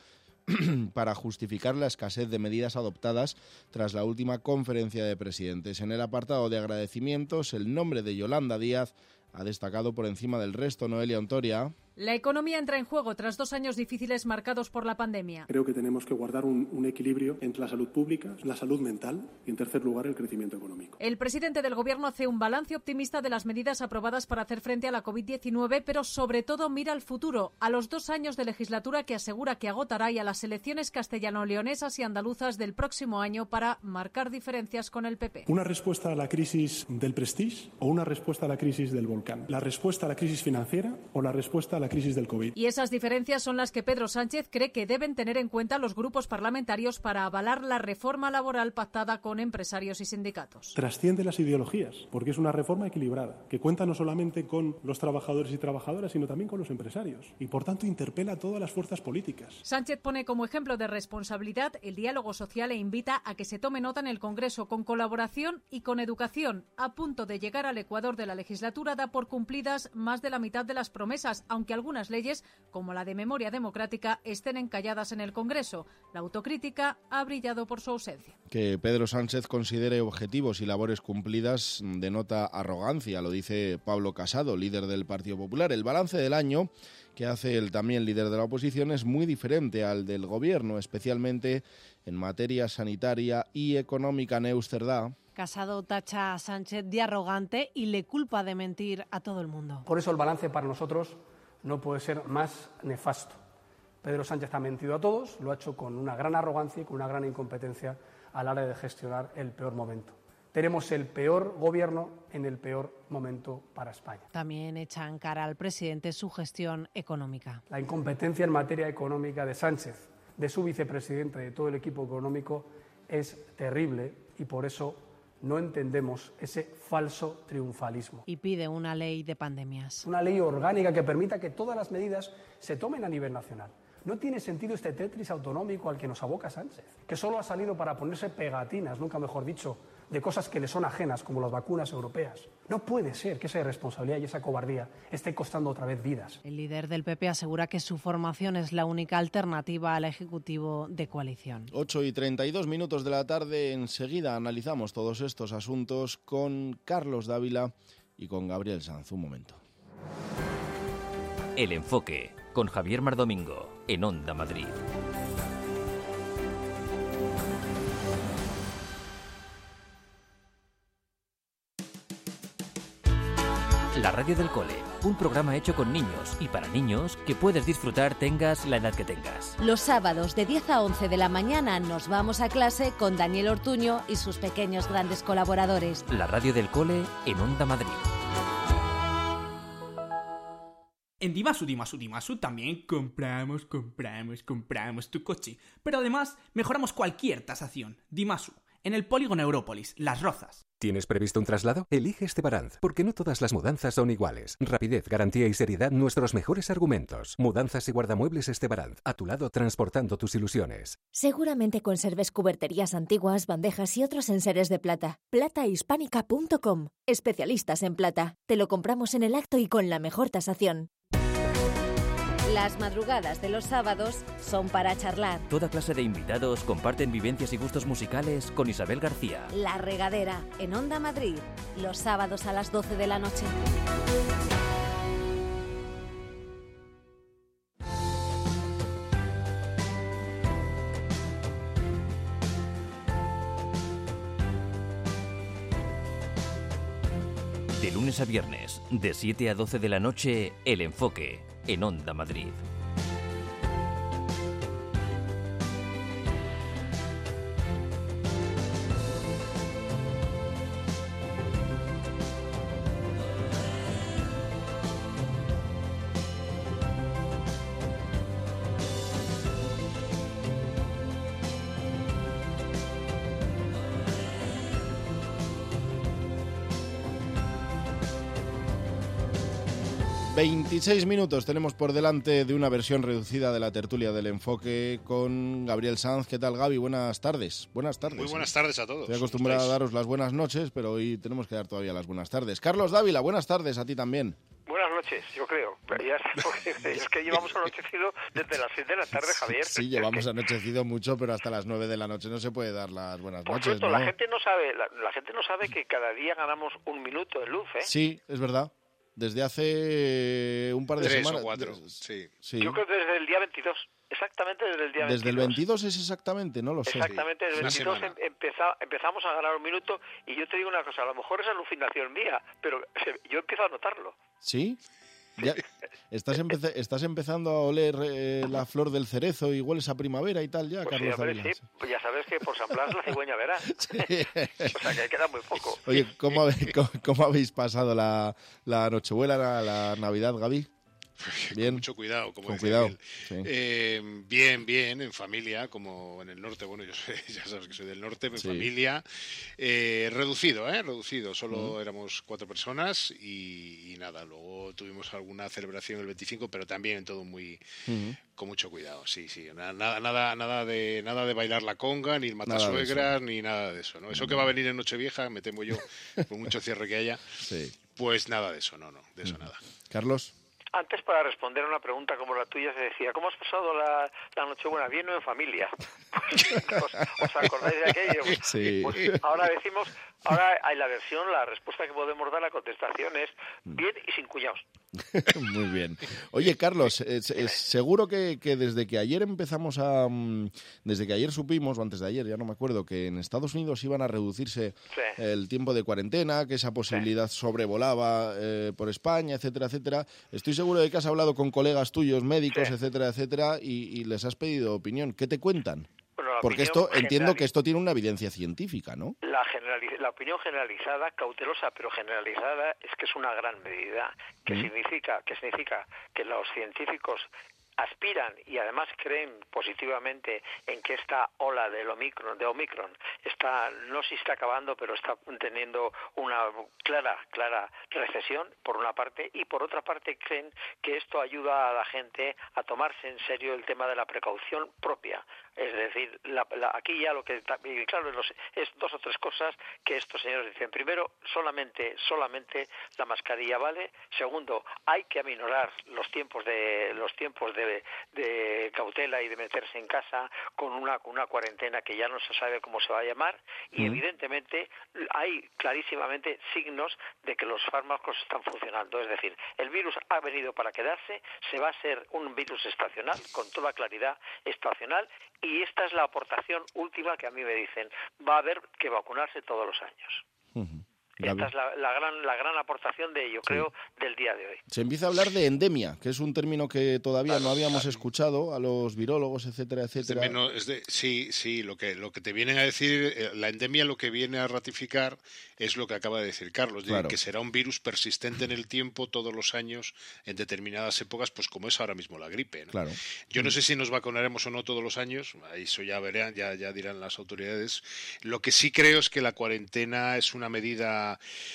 para justificar la escasez de medidas adoptadas tras la última conferencia de presidentes. En el apartado de agradecimientos, el nombre de Yolanda Díaz ha destacado por encima del resto. Noelia Ontoria. La economía entra en juego tras 2 años difíciles marcados por la pandemia. Creo que tenemos que guardar un equilibrio entre la salud pública, la salud mental y, en tercer lugar, el crecimiento económico. El presidente del Gobierno hace un balance optimista de las medidas aprobadas para hacer frente a la COVID-19, pero sobre todo mira al futuro, a los 2 años de legislatura que asegura que agotará y a las elecciones castellano-leonesas y andaluzas del próximo año para marcar diferencias con el PP. ¿Una respuesta a la crisis del Prestige o una respuesta a la crisis del volcán? ¿La respuesta a la crisis financiera o la respuesta a la crisis del COVID? Y esas diferencias son las que Pedro Sánchez cree que deben tener en cuenta los grupos parlamentarios para avalar la reforma laboral pactada con empresarios y sindicatos. Trasciende las ideologías, porque es una reforma equilibrada, que cuenta no solamente con los trabajadores y trabajadoras, sino también con los empresarios, y por tanto interpela a todas las fuerzas políticas. Sánchez pone como ejemplo de responsabilidad el diálogo social e invita a que se tome nota en el Congreso con colaboración y con educación. A punto de llegar al ecuador de la legislatura, da por cumplidas más de la mitad de las promesas, aunque algunas leyes, como la de memoria democrática, estén encalladas en el Congreso. La autocrítica ha brillado por su ausencia. Que Pedro Sánchez considere objetivos y labores cumplidas denota arrogancia, lo dice Pablo Casado, líder del Partido Popular. El balance del año que hace el también líder de la oposición es muy diferente al del Gobierno, especialmente en materia sanitaria y económica. Neusterdá. Casado tacha a Sánchez de arrogante y le culpa de mentir a todo el mundo. Por eso el balance para nosotros no puede ser más nefasto. Pedro Sánchez ha mentido a todos, lo ha hecho con una gran arrogancia y con una gran incompetencia a la hora de gestionar el peor momento. Tenemos el peor gobierno en el peor momento para España. También echa en cara al presidente su gestión económica. La incompetencia en materia económica de Sánchez, de su vicepresidente, de todo el equipo económico, es terrible y por eso no entendemos ese falso triunfalismo. Y pide una ley de pandemias. Una ley orgánica que permita que todas las medidas se tomen a nivel nacional. No tiene sentido este Tetris autonómico al que nos aboca Sánchez, que solo ha salido para ponerse pegatinas, nunca mejor dicho, de cosas que le son ajenas, como las vacunas europeas. No puede ser que esa irresponsabilidad y esa cobardía esté costando otra vez vidas. El líder del PP asegura que su formación es la única alternativa al Ejecutivo de coalición. 8:32 de la tarde, enseguida analizamos todos estos asuntos con Carlos Dávila y con Gabriel Sanz. Un momento. El enfoque, con Javier Mardomingo, en Onda Madrid. La radio del cole, un programa hecho con niños y para niños que puedes disfrutar tengas la edad que tengas. Los sábados de 10 a 11 de la mañana nos vamos a clase con Daniel Ortuño y sus pequeños grandes colaboradores. La radio del cole en Onda Madrid. En Dimasu también compramos tu coche. Pero además mejoramos cualquier tasación. Dimasu, en el polígono Európolis, Las Rozas. ¿Tienes previsto un traslado? Elige Estebaranz, porque no todas las mudanzas son iguales. Rapidez, garantía y seriedad, nuestros mejores argumentos. Mudanzas y guardamuebles Estebaranz, a tu lado transportando tus ilusiones. Seguramente conserves cuberterías antiguas, bandejas y otros enseres de plata. Platahispánica.com. Especialistas en plata. Te lo compramos en el acto y con la mejor tasación. Las madrugadas de los sábados son para charlar. Toda clase de invitados comparten vivencias y gustos musicales con Isabel García. La Regadera, en Onda Madrid, los sábados a las 12 de la noche. De lunes a viernes, de 7 a 12 de la noche, El Enfoque, en Onda Madrid. 26 minutos tenemos por delante de una versión reducida de la tertulia del Enfoque con Gabriel Sanz. ¿Qué tal, Gaby? Buenas tardes. Buenas tardes. Muy buenas tardes a todos. Estoy acostumbrado a daros las buenas noches, pero hoy tenemos que dar todavía las buenas tardes. Carlos Dávila, buenas tardes a ti también. Buenas noches, yo creo. Es que llevamos anochecido desde las 6 de la tarde, Javier. Sí, llevamos anochecido mucho, pero hasta las 9 de la noche no se puede dar las buenas Por noches, cierto, ¿no? la gente no sabe que cada día ganamos un minuto de luz, ¿eh? Sí, es verdad. Desde hace un par de 3 semanas. o 4, sí. Yo creo que desde el día 22. Exactamente desde el día 22. Desde el 22 es exactamente, no lo sé. Exactamente, desde el 22 empezamos a ganar un minuto y yo te digo una cosa, a lo mejor es alucinación mía, pero yo empiezo a notarlo. ¿Sí? Ya, ¿Estás empezando a oler la flor del cerezo y hueles a primavera y tal ya, Pues Carlos sí, hombre, Dávila? sí, pues ya sabes que por San Blas la cigüeña verá. O sea que queda muy poco. Oye, ¿cómo habéis pasado la Nochebuena, la Navidad, Gaby? Bien. Con mucho cuidado, como con decía cuidado, Miguel. sí. Bien, en familia, como en el norte. Bueno, ya sabes que soy del norte, en Sí. familia. Reducido. Solo éramos 4 personas y nada. Luego tuvimos alguna celebración el 25, pero también todo muy con mucho cuidado. Sí. Nada de bailar la conga, ni matasuegras, ni nada de eso, ¿no? Eso que va a venir en Nochevieja, me temo yo, por mucho cierre que haya. Sí. Pues nada de eso, no, de eso nada. Carlos. Antes, para responder a una pregunta como la tuya, se decía, ¿cómo has pasado la Nochebuena? ¿Bien o en familia? ¿Os acordáis de aquello? Sí. Pues ahora hay la respuesta que podemos dar, la contestación es bien y sin cuñados. Muy bien. Oye, Carlos, seguro que desde que ayer desde que ayer supimos, o antes de ayer, ya no me acuerdo, que en Estados Unidos iban a reducirse el tiempo de cuarentena, que esa posibilidad sobrevolaba por España, etcétera, etcétera. Estoy seguro de que has hablado con colegas tuyos, médicos, etcétera, etcétera, y les has pedido opinión. ¿Qué te cuentan? Bueno, porque entiendo que esto tiene una evidencia científica, ¿no? La opinión generalizada, cautelosa pero generalizada, es que es una gran medida, que significa que los científicos aspiran y además creen positivamente en que esta ola de Omicron no se está acabando, pero está teniendo una clara recesión por una parte, y por otra parte creen que esto ayuda a la gente a tomarse en serio el tema de la precaución propia. Es decir, aquí ya lo que está claro es 2 o 3 cosas que estos señores dicen. Primero, solamente la mascarilla vale. Segundo, hay que aminorar los tiempos de cautela y de meterse en casa con una cuarentena que ya no se sabe cómo se va a llamar. Y evidentemente hay clarísimamente signos de que los fármacos están funcionando. Es decir, el virus ha venido para quedarse, se va a ser un virus estacional, con toda claridad estacional. Y esta es la aportación última que a mí me dicen. Va a haber que vacunarse todos los años. Esta es la gran aportación yo creo, del día de hoy. Se empieza a hablar de endemia, que es un término que todavía no habíamos escuchado a los virólogos, etcétera, etcétera. Sí, lo que te vienen a decir, la endemia lo que viene a ratificar es lo que acaba de decir Carlos, que será un virus persistente en el tiempo todos los años, en determinadas épocas, pues como es ahora mismo la gripe, ¿no? Claro. Yo no sé si nos vacunaremos o no todos los años, eso ya verán, ya dirán las autoridades. Lo que sí creo es que la cuarentena es una medida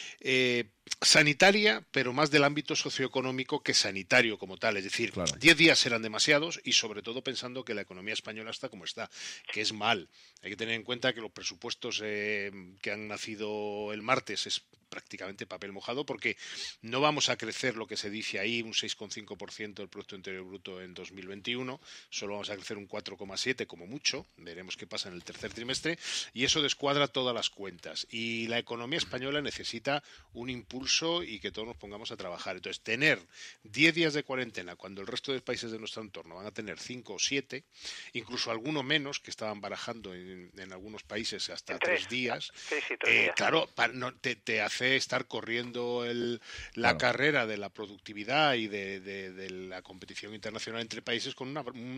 sanitaria, pero más del ámbito socioeconómico que sanitario como tal. Es decir, 10 días serán demasiados, y sobre todo pensando que la economía española está como está, que es mal. Hay que tener en cuenta que los presupuestos que han nacido el martes es prácticamente papel mojado, porque no vamos a crecer lo que se dice ahí, un 6,5% del Producto Interior Bruto en 2021, solo vamos a crecer un 4,7% como mucho, veremos qué pasa en el tercer trimestre, y eso descuadra todas las cuentas. Y la economía española necesita un impulso y que todos nos pongamos a trabajar. Entonces, tener 10 días de cuarentena cuando el resto de países de nuestro entorno van a tener 5 o 7, incluso alguno menos, que estaban barajando en algunos países hasta 3 días, 3 días. Claro, te hace estar corriendo la carrera de la productividad y de la competición internacional entre países con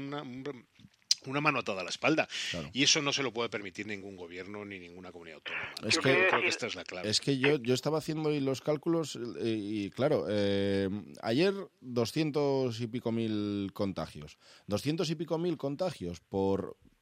una mano atada a la espalda. Claro. Y eso no se lo puede permitir ningún gobierno ni ninguna comunidad autónoma. Creo que esta es la clave. Es que yo estaba haciendo hoy los cálculos y claro, ayer 200 y pico mil contagios. 200 y pico mil contagios por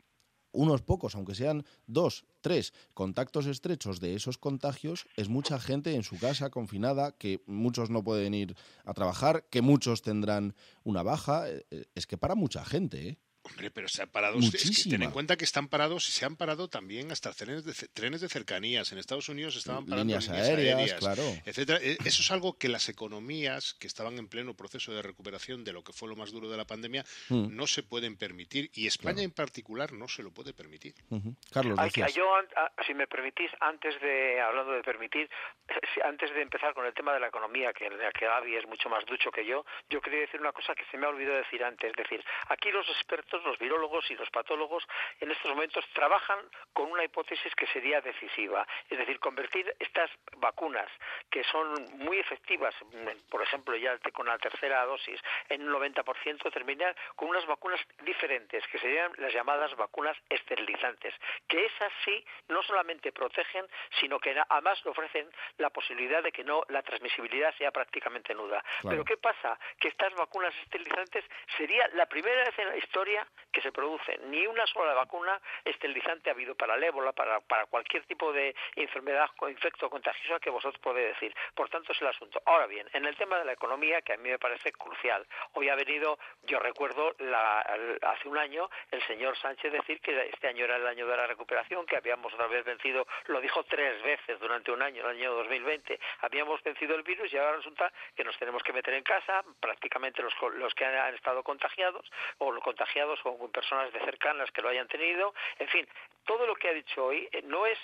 unos pocos, aunque sean 2, 3 contactos estrechos de esos contagios, es mucha gente en su casa confinada, que muchos no pueden ir a trabajar, que muchos tendrán una baja. Es que para mucha gente, ¿eh? Hombre, pero se han parado. Muchísima. Es que ten en cuenta que están parados y se han parado también hasta trenes de cercanías. En Estados Unidos estaban parando líneas aéreas, claro, etcétera. Eso es algo que las economías que estaban en pleno proceso de recuperación de lo que fue lo más duro de la pandemia no se pueden permitir, y España en particular no se lo puede permitir. Carlos, decías. Yo, si me permitís, hablando de permitir, antes de empezar con el tema de la economía, que Gaby es mucho más ducho que yo quería decir una cosa que se me ha olvidado decir antes. Es decir, aquí los expertos, los virólogos y los patólogos en estos momentos trabajan con una hipótesis que sería decisiva, es decir, convertir estas vacunas, que son muy efectivas, por ejemplo ya con la tercera dosis, en un 90%, terminar con unas vacunas diferentes, que serían las llamadas vacunas esterilizantes, que esas sí no solamente protegen, sino que además ofrecen la posibilidad de que la transmisibilidad sea prácticamente nula. Claro. Pero ¿qué pasa? Que estas vacunas esterilizantes sería la primera vez en la historia que se produce. Ni una sola vacuna esterilizante ha habido para el ébola, para cualquier tipo de enfermedad o infecto contagiosa que vosotros podéis decir. Por tanto, es el asunto. Ahora bien, en el tema de la economía, que a mí me parece crucial. Hoy ha venido, yo recuerdo hace un año, el señor Sánchez decir que este año era el año de la recuperación, que habíamos otra vez vencido, lo dijo 3 veces durante un año, el año 2020, habíamos vencido el virus, y ahora resulta que nos tenemos que meter en casa, prácticamente los que han estado contagiados o con personas de cercanas que lo hayan tenido. En fin, todo lo que ha dicho hoy no es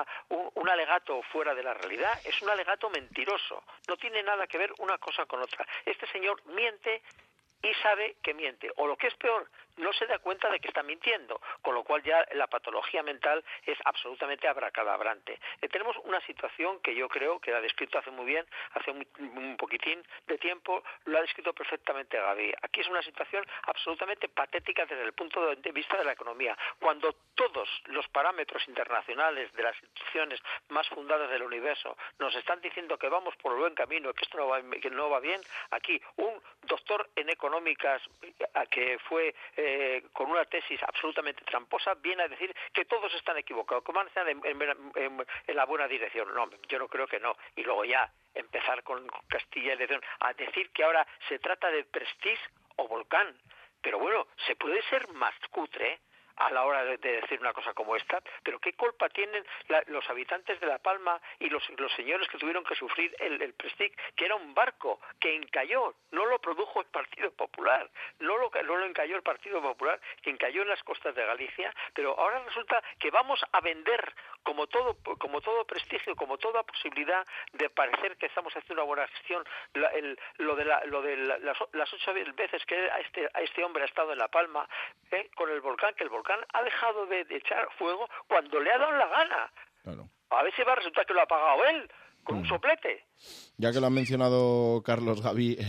un alegato fuera de la realidad, es un alegato mentiroso. No tiene nada que ver una cosa con otra. Este señor miente y sabe que miente, o lo que es peor, no se da cuenta de que está mintiendo, con lo cual ya la patología mental es absolutamente abracadabrante. Tenemos una situación que yo creo que la ha descrito hace un poquitín de tiempo, lo ha descrito perfectamente Gaby. Aquí es una situación absolutamente patética desde el punto de vista de la economía, cuando todos los parámetros internacionales de las instituciones más fundadas del universo nos están diciendo que vamos por el buen camino, que esto no va bien. Aquí un doctor en económicas que fue con una tesis absolutamente tramposa viene a decir que todos están equivocados, que van a estar en la buena dirección. No, yo no creo que no. Y luego ya empezar con Castilla y León a decir que ahora se trata de Prestige o Volcán. Pero bueno, se puede ser más cutre a la hora de decir una cosa como esta, pero ¿qué culpa tienen los habitantes de La Palma y los señores que tuvieron que sufrir el Prestige, que era un barco que encalló? No lo produjo el Partido Popular, no lo encalló el Partido Popular, que encalló en las costas de Galicia, pero ahora resulta que vamos a vender como todo prestigio, como toda posibilidad de parecer que estamos haciendo una buena gestión, las 8 veces que a este hombre ha estado en La Palma, con el volcán, que el volcán ha dejado de echar fuego cuando le ha dado la gana. Claro. A veces va a resultar que lo ha pagado él con un soplete. Ya que lo ha mencionado Carlos, Gaby,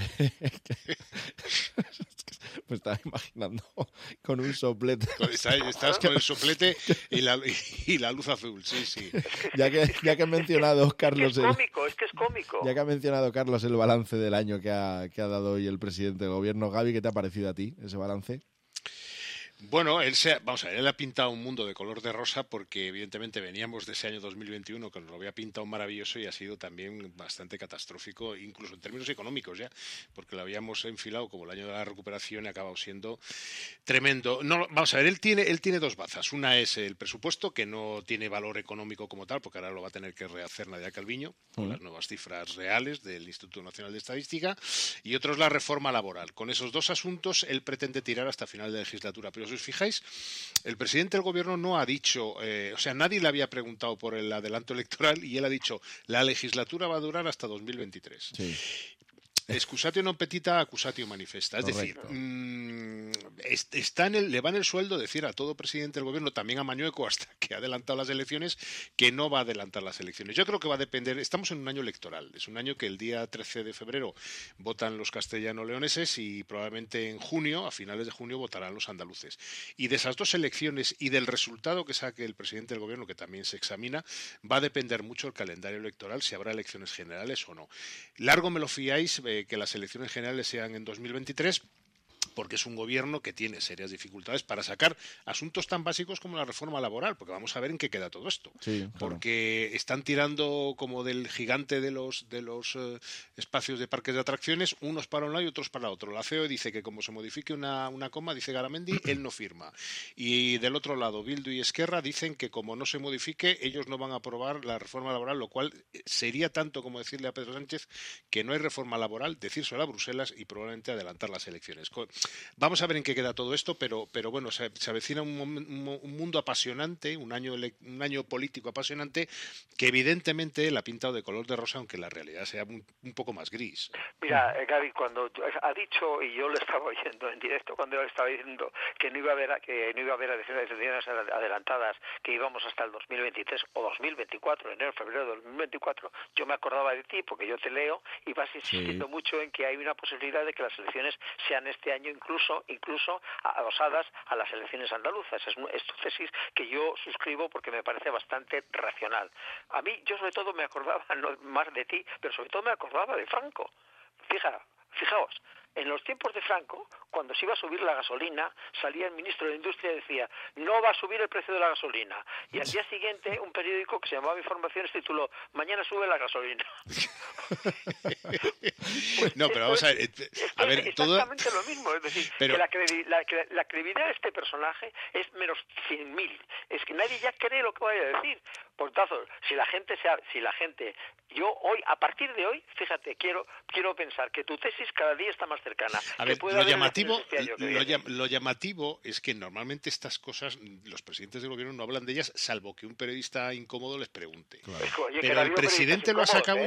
me estaba imaginando con un soplete. Estás con el soplete y la luz azul, sí. Ya que ha mencionado Carlos... Es que es cómico. Ya que ha mencionado Carlos el balance del año que ha dado hoy el presidente del gobierno, Gaby, ¿qué te ha parecido a ti ese balance? Bueno, él ha pintado un mundo de color de rosa porque evidentemente veníamos de ese año 2021 que nos lo había pintado maravilloso y ha sido también bastante catastrófico, incluso en términos económicos ya, porque lo habíamos enfilado como el año de la recuperación y ha acabado siendo tremendo. No, vamos a ver, él tiene dos bazas. Una es el presupuesto, que no tiene valor económico como tal, porque ahora lo va a tener que rehacer Nadia Calviño con las nuevas cifras reales del Instituto Nacional de Estadística, y otro es la reforma laboral. Con esos dos asuntos él pretende tirar hasta final de legislatura, pero si os fijáis, el presidente del gobierno no ha dicho, nadie le había preguntado por el adelanto electoral y él ha dicho, la legislatura va a durar hasta 2023. Sí. Excusatio non petita, accusatio manifesta. Es Correcto. Decir, le va en el sueldo decir a todo presidente del gobierno, también a Mañueco, hasta que ha adelantado las elecciones, que no va a adelantar las elecciones. Yo creo que va a depender, estamos en un año electoral, es un año que el día 13 de febrero votan los castellano-leoneses y probablemente en junio, a finales de junio, votarán los andaluces. Y de esas dos elecciones y del resultado que saque el presidente del gobierno, que también se examina, va a depender mucho el calendario electoral, si habrá elecciones generales o no. Largo me lo fiáis, que las elecciones generales sean en 2023, porque es un gobierno que tiene serias dificultades para sacar asuntos tan básicos como la reforma laboral, porque vamos a ver en qué queda todo esto. Sí, claro. Porque están tirando como del gigante de los espacios de parques de atracciones, unos para un lado y otros para otro. La COE dice que como se modifique una coma, dice Garamendi, él no firma. Y del otro lado, Bildu y Esquerra dicen que como no se modifique, ellos no van a aprobar la reforma laboral, lo cual sería tanto como decirle a Pedro Sánchez que no hay reforma laboral, decírselo a Bruselas y probablemente adelantar las elecciones. Vamos a ver en qué queda todo esto, pero bueno, se avecina un mundo apasionante, un año político apasionante, que evidentemente él ha pintado de color de rosa, aunque la realidad sea un poco más gris. Mira, Gaby, cuando ha dicho, y yo lo estaba oyendo en directo, cuando él estaba diciendo que no iba a haber elecciones adelantadas, que íbamos hasta el 2023 o 2024, enero, febrero de 2024, yo me acordaba de ti, porque yo te leo, y vas insistiendo mucho en que hay una posibilidad de que las elecciones sean este año incluso adosadas a las elecciones andaluzas. Es tu tesis que yo suscribo porque me parece bastante racional. A mí, yo sobre todo me acordaba, no más de ti, pero sobre todo me acordaba de Franco. Fijaos, en los tiempos de Franco, cuando se iba a subir la gasolina, salía el ministro de Industria y decía, no va a subir el precio de la gasolina. Y al día siguiente, un periódico que se llamaba Informaciones tituló, mañana sube la gasolina. No, pero vamos a ver. Exactamente lo mismo. Es decir, que la credibilidad de este personaje es menos 100.000. Es que nadie ya cree lo que vaya a decir. Por tanto, si la gente, yo hoy, a partir de hoy, fíjate, quiero pensar que tu tesis cada día está más cercana. A ver, lo llamativo es que normalmente estas cosas, los presidentes del gobierno no hablan de ellas, salvo que un periodista incómodo les pregunte. Claro. Oye, pero el presidente lo ha sacado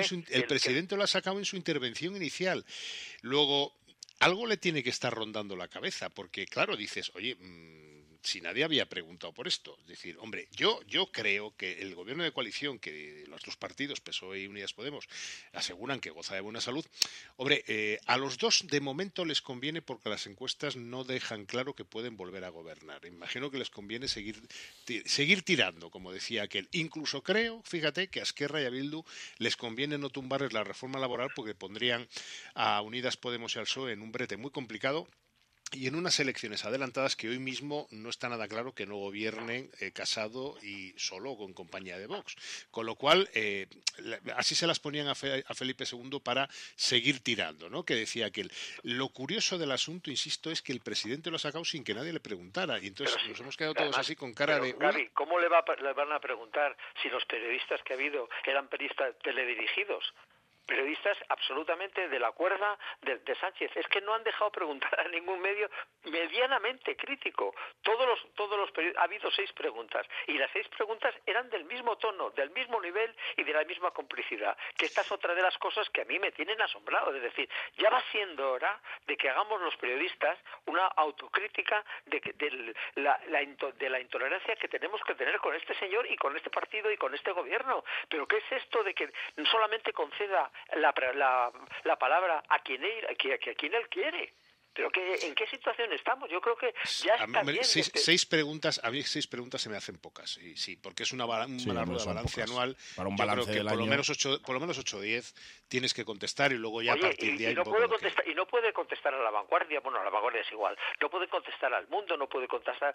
en su intervención inicial. Luego, algo le tiene que estar rondando la cabeza, porque claro, dices, oye, si nadie había preguntado por esto. Es decir, hombre, yo creo que el gobierno de coalición, que los dos partidos, PSOE y Unidas Podemos, aseguran que goza de buena salud, hombre, a los dos de momento les conviene porque las encuestas no dejan claro que pueden volver a gobernar. Imagino que les conviene seguir tirando, como decía aquel. Incluso creo, fíjate, que a Esquerra y a Bildu les conviene no tumbarles la reforma laboral porque pondrían a Unidas Podemos y al PSOE en un brete muy complicado. Y en unas elecciones adelantadas que hoy mismo no está nada claro que no gobiernen Casado y solo con compañía de Vox. Con lo cual, así se las ponían a Felipe II para seguir tirando, ¿no? Que decía aquel. Lo curioso del asunto, insisto, es que el presidente lo ha sacado sin que nadie le preguntara. Y entonces nos hemos quedado todos así con cara de... Gaby, ¿cómo le van a preguntar si los periodistas que ha habido eran periodistas teledirigidos? Periodistas absolutamente de la cuerda de Sánchez. Es que no han dejado preguntar a ningún medio medianamente crítico. Todos los ha habido 6 preguntas y las 6 preguntas eran del mismo tono, del mismo nivel y de la misma complicidad. Que esta es otra de las cosas que a mí me tienen asombrado. Es decir, ya va siendo hora de que hagamos los periodistas una autocrítica de la intolerancia que tenemos que tener con este señor y con este partido y con este gobierno. Pero ¿qué es esto de que solamente conceda la palabra a quien él quiere? ¿Pero en qué situación estamos? Yo creo que ya está bien. 6 preguntas, a mí 6 preguntas se me hacen pocas. Y sí, porque es una rueda de balance anual. Para un balance creo que por lo menos 8 o 10 tienes que contestar y luego ya a partir de ahí... Y no puede contestar a La Vanguardia, bueno, a La Vanguardia es igual. No puede contestar al Mundo, no puede contestar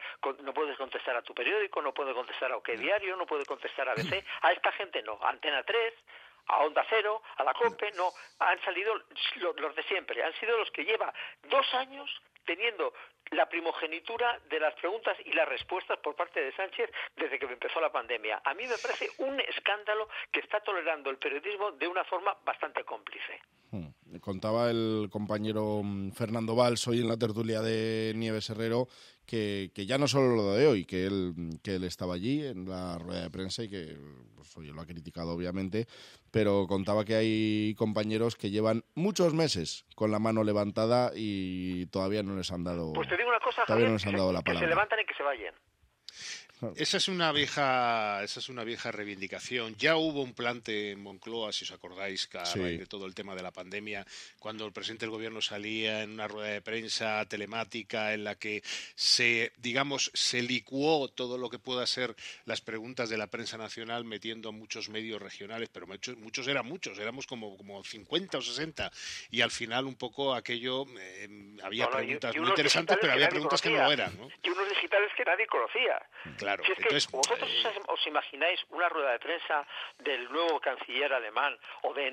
a tu periódico, no puede contestar a OK Diario, no puede contestar a ABC. A esta gente no. A Antena 3... a Onda Cero, a la COPE, no, han salido los de siempre, han sido los que lleva 2 años teniendo la primogenitura de las preguntas y las respuestas por parte de Sánchez desde que empezó la pandemia. A mí me parece un escándalo que está tolerando el periodismo de una forma bastante cómplice. Contaba el compañero Fernando Valls hoy en la tertulia de Nieves Herrero que ya no solo lo de hoy, que él estaba allí en la rueda de prensa y que pues, oye, lo ha criticado obviamente, pero contaba que hay compañeros que llevan muchos meses con la mano levantada y todavía no les han dado, pues te digo una cosa, todavía Javier, no les han dado la palabra. Que se levantan y que se vayan. Esa es una vieja reivindicación. Ya hubo un plante en Moncloa, si os acordáis, de todo el tema de la pandemia, cuando el presidente del gobierno salía en una rueda de prensa telemática en la que se licuó todo lo que pueda ser las preguntas de la prensa nacional, metiendo a muchos medios regionales, pero muchos éramos como 50 o 60, y al final un poco aquello había preguntas muy interesantes, pero había preguntas que no lo eran, ¿no? Y unos digitales que nadie conocía. Claro, si es que entonces, vosotros os imagináis una rueda de prensa del nuevo canciller alemán o de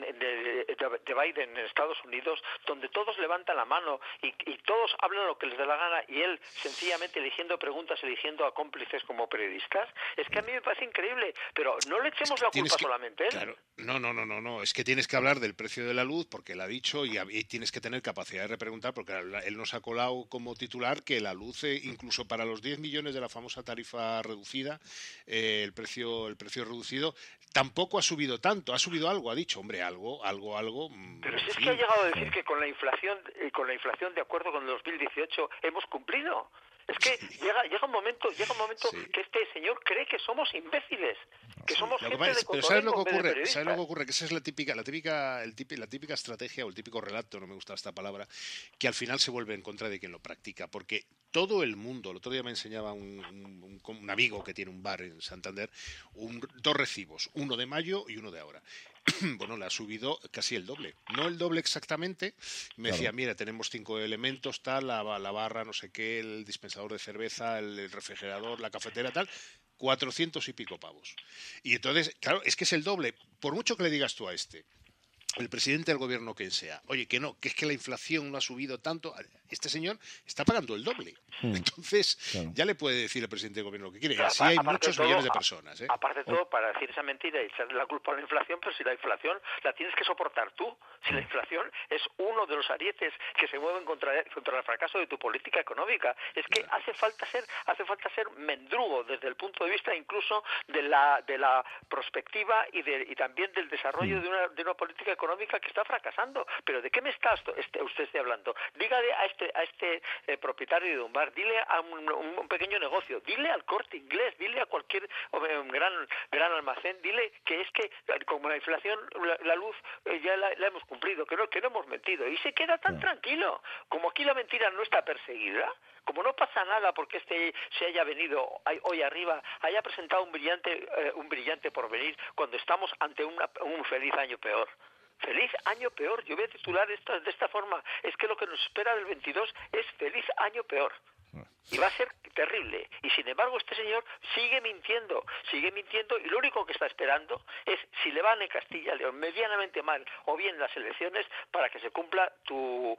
Biden en Estados Unidos, donde todos levantan la mano y todos hablan lo que les dé la gana, y él sencillamente eligiendo preguntas, eligiendo a cómplices como periodistas. Es que a mí me parece increíble, pero no le echemos la culpa solamente a él. Claro, no, es que tienes que hablar del precio de la luz, porque él ha dicho, y tienes que tener capacidad de repreguntar, porque él nos ha colado como titular que la luz, incluso para los 10 millones de la famosa tarifa reducida, el precio reducido tampoco ha subido tanto, ha subido algo, ha dicho, hombre, algo. Pero si es que ha llegado a decir que con la inflación de acuerdo con el 2018 hemos cumplido. Es que llega un momento que este señor cree que somos imbéciles, que somos gente de pero ¿sabes lo que ocurre? ¿Sabes lo que ocurre? Que esa es la típica estrategia o el típico relato, no me gusta esta palabra, que al final se vuelve en contra de quien lo practica, porque todo el mundo, el otro día me enseñaba un amigo que tiene un bar en Santander, dos recibos, uno de mayo y uno de ahora. Bueno, le ha subido casi el doble. No el doble exactamente. Me decía, mira, tenemos 5 elementos, tal, la barra, no sé qué, el dispensador de cerveza, el refrigerador, la cafetera, tal, 400 y pico pavos. Y entonces, claro, es que es el doble. Por mucho que le digas tú a el presidente del gobierno, quien sea, oye, que no, que es que la inflación no ha subido tanto, este señor está pagando el doble. Entonces, ya le puede decir el presidente del gobierno lo que quiere. Y así hay muchos millones de personas. Aparte de todo, para decir esa mentira y echarle la culpa a la inflación, pero si la inflación la tienes que soportar tú. Si la inflación es uno de los arietes que se mueven contra el fracaso de tu política económica. Es que hace falta ser mendrugo desde el punto de vista incluso de la prospectiva y también del desarrollo de una política económica que está fracasando. Pero ¿de qué me está usted hablando? Dígale a este propietario de un bar, dile a un pequeño negocio, dile al Corte Inglés, dile a cualquier gran almacén, dile que es que como la inflación, la luz ya la hemos cumplido, que no hemos mentido, y se queda tan tranquilo. Como aquí la mentira no está perseguida, como no pasa nada porque se haya venido hoy arriba, haya presentado un brillante porvenir, cuando estamos ante un feliz año peor. Feliz año peor. Yo voy a titular esto de esta forma. Es que lo que nos espera del 22 es feliz año peor. Y va a ser terrible. Y sin embargo este señor sigue mintiendo y lo único que está esperando es si le van en Castilla y León medianamente mal o bien las elecciones para que se cumpla tu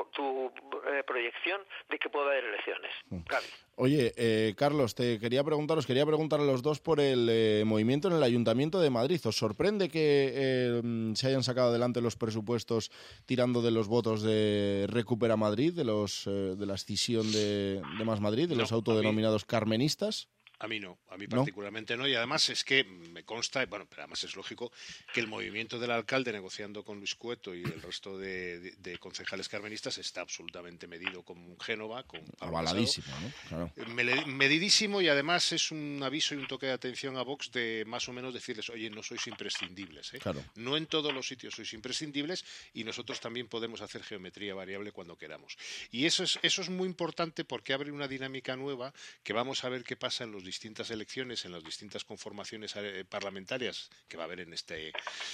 proyección de que pueda haber elecciones. Gaby. Oye, Carlos, quería preguntar a los dos por el movimiento en el Ayuntamiento de Madrid. ¿Os sorprende que se hayan sacado adelante los presupuestos tirando de los votos de Recupera Madrid, de la escisión de Más Madrid, de los autodenominados carmenistas? A mí no, a mí particularmente no, y además es que me consta, bueno, pero además es lógico que el movimiento del alcalde negociando con Luis Cueto y el resto de concejales carmenistas está absolutamente medido como un Génova, avaladísimo, ¿no? Claro. Medidísimo, y además es un aviso y un toque de atención a Vox de más o menos decirles, oye, no sois imprescindibles, ¿eh? Claro. No en todos los sitios sois imprescindibles y nosotros también podemos hacer geometría variable cuando queramos. Y eso es muy importante porque abre una dinámica nueva que vamos a ver qué pasa en las distintas elecciones, en las distintas conformaciones parlamentarias que va a haber en este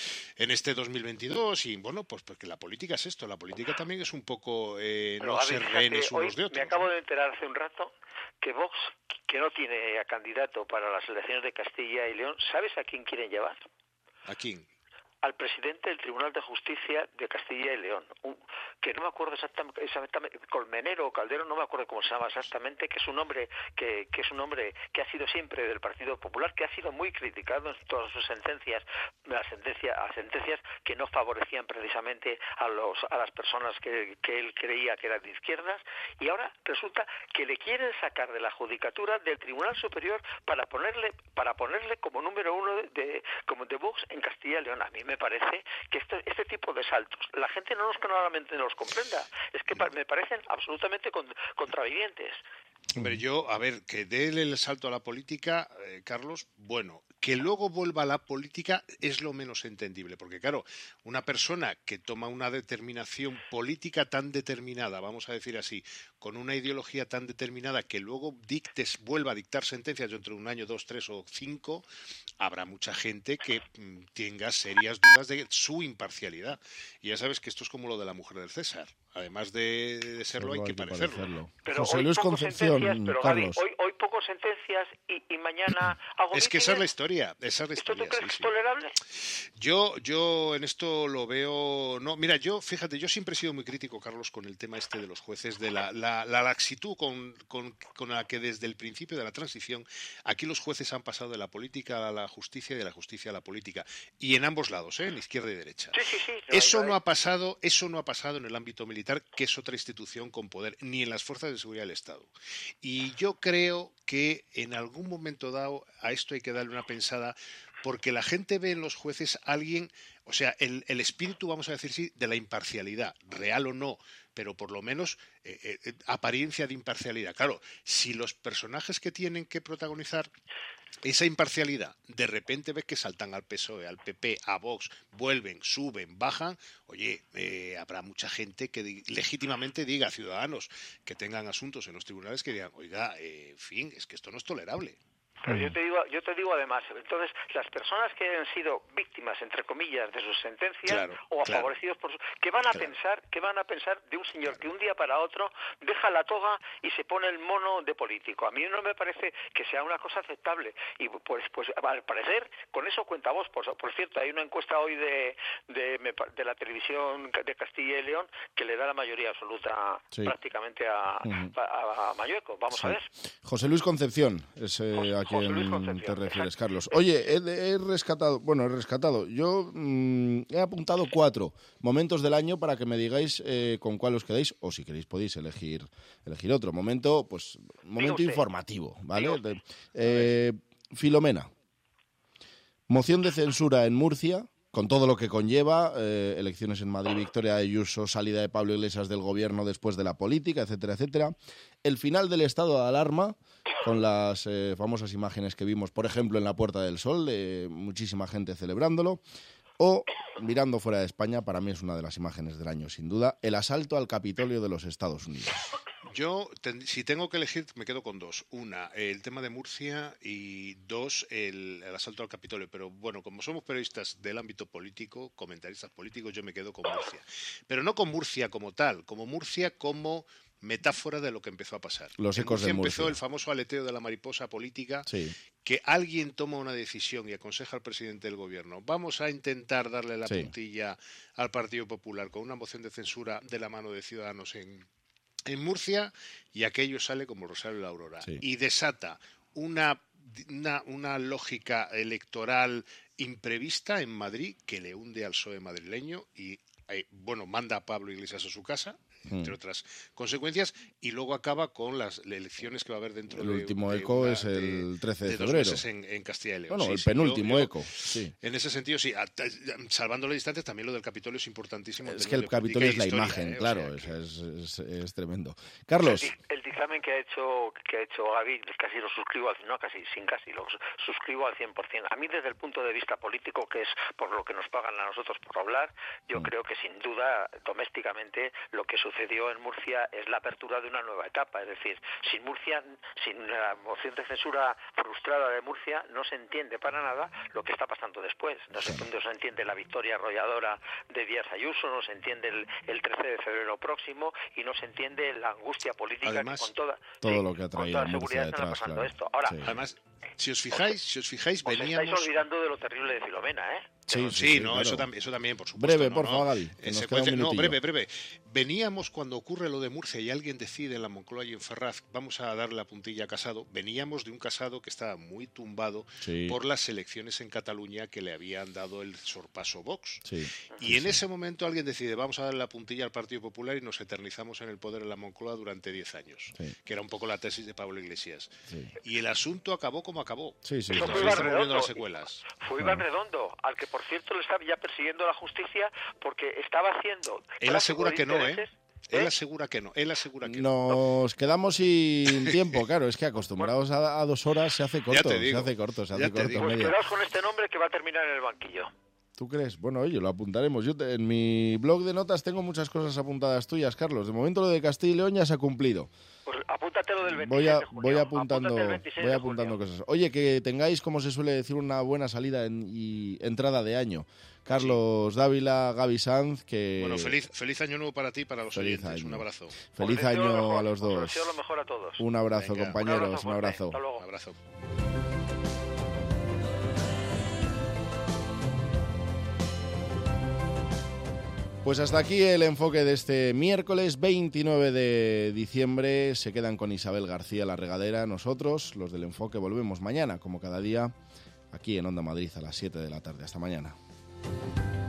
2022. Y bueno, pues porque la política es esto, la política también es un poco no ser rehenes unos de otros. Me acabo de enterar hace un rato que Vox, que no tiene a candidato para las elecciones de Castilla y León, ¿sabes a quién quieren llevar? ¿A quién? Al presidente del Tribunal de Justicia de Castilla y León, que no me acuerdo exactamente, Colmenero o Caldero, no me acuerdo cómo se llama exactamente, que es un hombre que ha sido siempre del Partido Popular, que ha sido muy criticado en todas sus sentencias, sentencias que no favorecían precisamente a las personas que él creía que eran de izquierdas, y ahora resulta que le quieren sacar de la judicatura del Tribunal Superior para ponerle como número uno de Vox en Castilla y León. A mí me parece que este tipo de saltos, la gente normalmente no los comprenda, es que me parecen absolutamente contravivientes. Hombre, a ver, que dé el salto a la política, Carlos, bueno, que luego vuelva a la política es lo menos entendible, porque claro, una persona que toma una determinación política tan determinada, vamos a decir así, con una ideología tan determinada que luego vuelva a dictar sentencias dentro de un año, 2, 3 o 5, habrá mucha gente que tenga serias dudas de su imparcialidad. Y ya sabes que esto es como lo de la mujer del César. Además de serlo, hay que parecerlo. Pero José Luis Concepción, Carlos. Hoy pocas sentencias y mañana hago Es que esa es la historia. ¿Esto tú crees que es tolerable? Yo en esto lo veo... No, mira, fíjate, yo siempre he sido muy crítico, Carlos, con el tema de los jueces, de la laxitud con la que desde el principio de la transición aquí los jueces han pasado de la política a la justicia y de la justicia a la política. Y en ambos lados, en izquierda y derecha. Sí. Eso no ha pasado en el ámbito militar, que es otra institución con poder, ni en las fuerzas de seguridad del Estado. Y yo creo que en algún momento dado a esto hay que darle una pensada, porque la gente ve en los jueces alguien, o sea, el espíritu, vamos a decir sí, de la imparcialidad, real o no, pero por lo menos apariencia de imparcialidad. Claro, si los personajes que tienen que protagonizar esa imparcialidad, de repente ves que saltan al PSOE, al PP, a Vox, vuelven, suben, bajan, oye, habrá mucha gente que legítimamente diga a ciudadanos que tengan asuntos en los tribunales que digan, oiga, en fin, es que esto no es tolerable. Pero yo te digo además, entonces las personas que han sido víctimas, entre comillas, de sus sentencias favorecidos por ¿qué van a pensar de un señor que un día para otro deja la toga y se pone el mono de político? A mí no me parece que sea una cosa aceptable. Y pues al parecer con eso cuenta Vox. Por cierto, hay una encuesta hoy de la televisión de Castilla y León que le da la mayoría absoluta prácticamente a Mallueco. Vamos a ver. José Luis Concepción es a quien te refieres, Carlos. Oye, he rescatado, yo he apuntado 4 momentos del año para que me digáis con cuál os quedáis, o si queréis podéis elegir otro momento, momento informativo, ¿vale? Filomena, moción de censura en Murcia, con todo lo que conlleva, elecciones en Madrid, victoria de Ayuso, salida de Pablo Iglesias del gobierno después de la política, etcétera, etcétera. El final del estado de alarma, con las famosas imágenes que vimos, por ejemplo, en la Puerta del Sol, de muchísima gente celebrándolo. O, mirando fuera de España, para mí es una de las imágenes del año, sin duda, el asalto al Capitolio de los Estados Unidos. Yo, si tengo que elegir, me quedo con 2. Una, el tema de Murcia, y 2, el asalto al Capitolio. Pero bueno, como somos periodistas del ámbito político, comentaristas políticos, yo me quedo con Murcia. Pero no con Murcia como tal, como Murcia como metáfora de lo que empezó a pasar. Los ecos de Murcia. Empezó el famoso aleteo de la mariposa política, que alguien toma una decisión y aconseja al presidente del gobierno, vamos a intentar darle la puntilla al Partido Popular con una moción de censura de la mano de Ciudadanos en Murcia, y aquello sale como Rosario y la Aurora. Y desata una lógica electoral imprevista en Madrid que le hunde al PSOE madrileño y manda a Pablo Iglesias a su casa, entre otras consecuencias, y luego acaba con las elecciones que va a haber dentro el último eco es el 13 de febrero. 2 meses en Castilla y León. Bueno, el penúltimo eco. En ese sentido, sí, salvando las distancias, también lo del Capitolio es importantísimo. Es que el Capitolio es la imagen, claro, es tremendo. Carlos. El dictamen que ha hecho Gaby, casi lo suscribo, lo suscribo al 100%. A mí, desde el punto de vista político, que es por lo que nos pagan a nosotros por hablar, yo creo que sin duda, domésticamente, lo que sucedió en Murcia es la apertura de una nueva etapa. Es decir, sin la moción de censura frustrada de Murcia, no se entiende para nada lo que está pasando después. No se entiende la victoria arrolladora de Díaz Ayuso, no se entiende el 13 de febrero próximo, y no se entiende la angustia política. Además, que con todo lo que ha traído con toda seguridad está pasando esto. Ahora, además, si os fijáis, veníamos... estáis olvidando de lo terrible de Filomena, ¿eh? Sí, claro. Eso también, por supuesto. Breve, por favor, Gaby. Breve. Veníamos, cuando ocurre lo de Murcia y alguien decide en la Moncloa y en Ferraz, vamos a darle la puntilla a Casado, veníamos de un Casado que estaba muy tumbado por las elecciones en Cataluña que le habían dado el sorpaso Vox. Y en ese momento alguien decide, vamos a darle la puntilla al Partido Popular y nos eternizamos en el poder en la Moncloa durante 10 años, que era un poco la tesis de Pablo Iglesias. Y el asunto acabó como acabó. Fue Iván Redondo, al que por cierto le estaba ya persiguiendo la justicia porque estaba haciendo... Él asegura que no, Él asegura que no. Nos quedamos sin tiempo, claro, es que acostumbrados a 2 horas se hace corto, Pues media. quedaos con este nombre que va a terminar en el banquillo. ¿Tú crees? Bueno, oye, lo apuntaremos. Yo en mi blog de notas tengo muchas cosas apuntadas tuyas, Carlos. De momento lo de Castilla y León ya se ha cumplido. Pues apúntate lo del 26 de junio. Voy apuntando cosas. Oye, que tengáis, como se suele decir, una buena salida y entrada de año. Carlos Dávila, Gaby Sanz, que... Bueno, feliz año nuevo para ti y para los oyentes. Un abrazo. Feliz año a los dos. Os deseo lo mejor a todos. Un abrazo, compañeros. Un abrazo. Hasta luego. Un abrazo. Pues hasta aquí el enfoque de este miércoles 29 de diciembre. Se quedan con Isabel García La Regadera. Nosotros, los del enfoque, volvemos mañana, como cada día, aquí en Onda Madrid a las 7 de la tarde. Hasta mañana.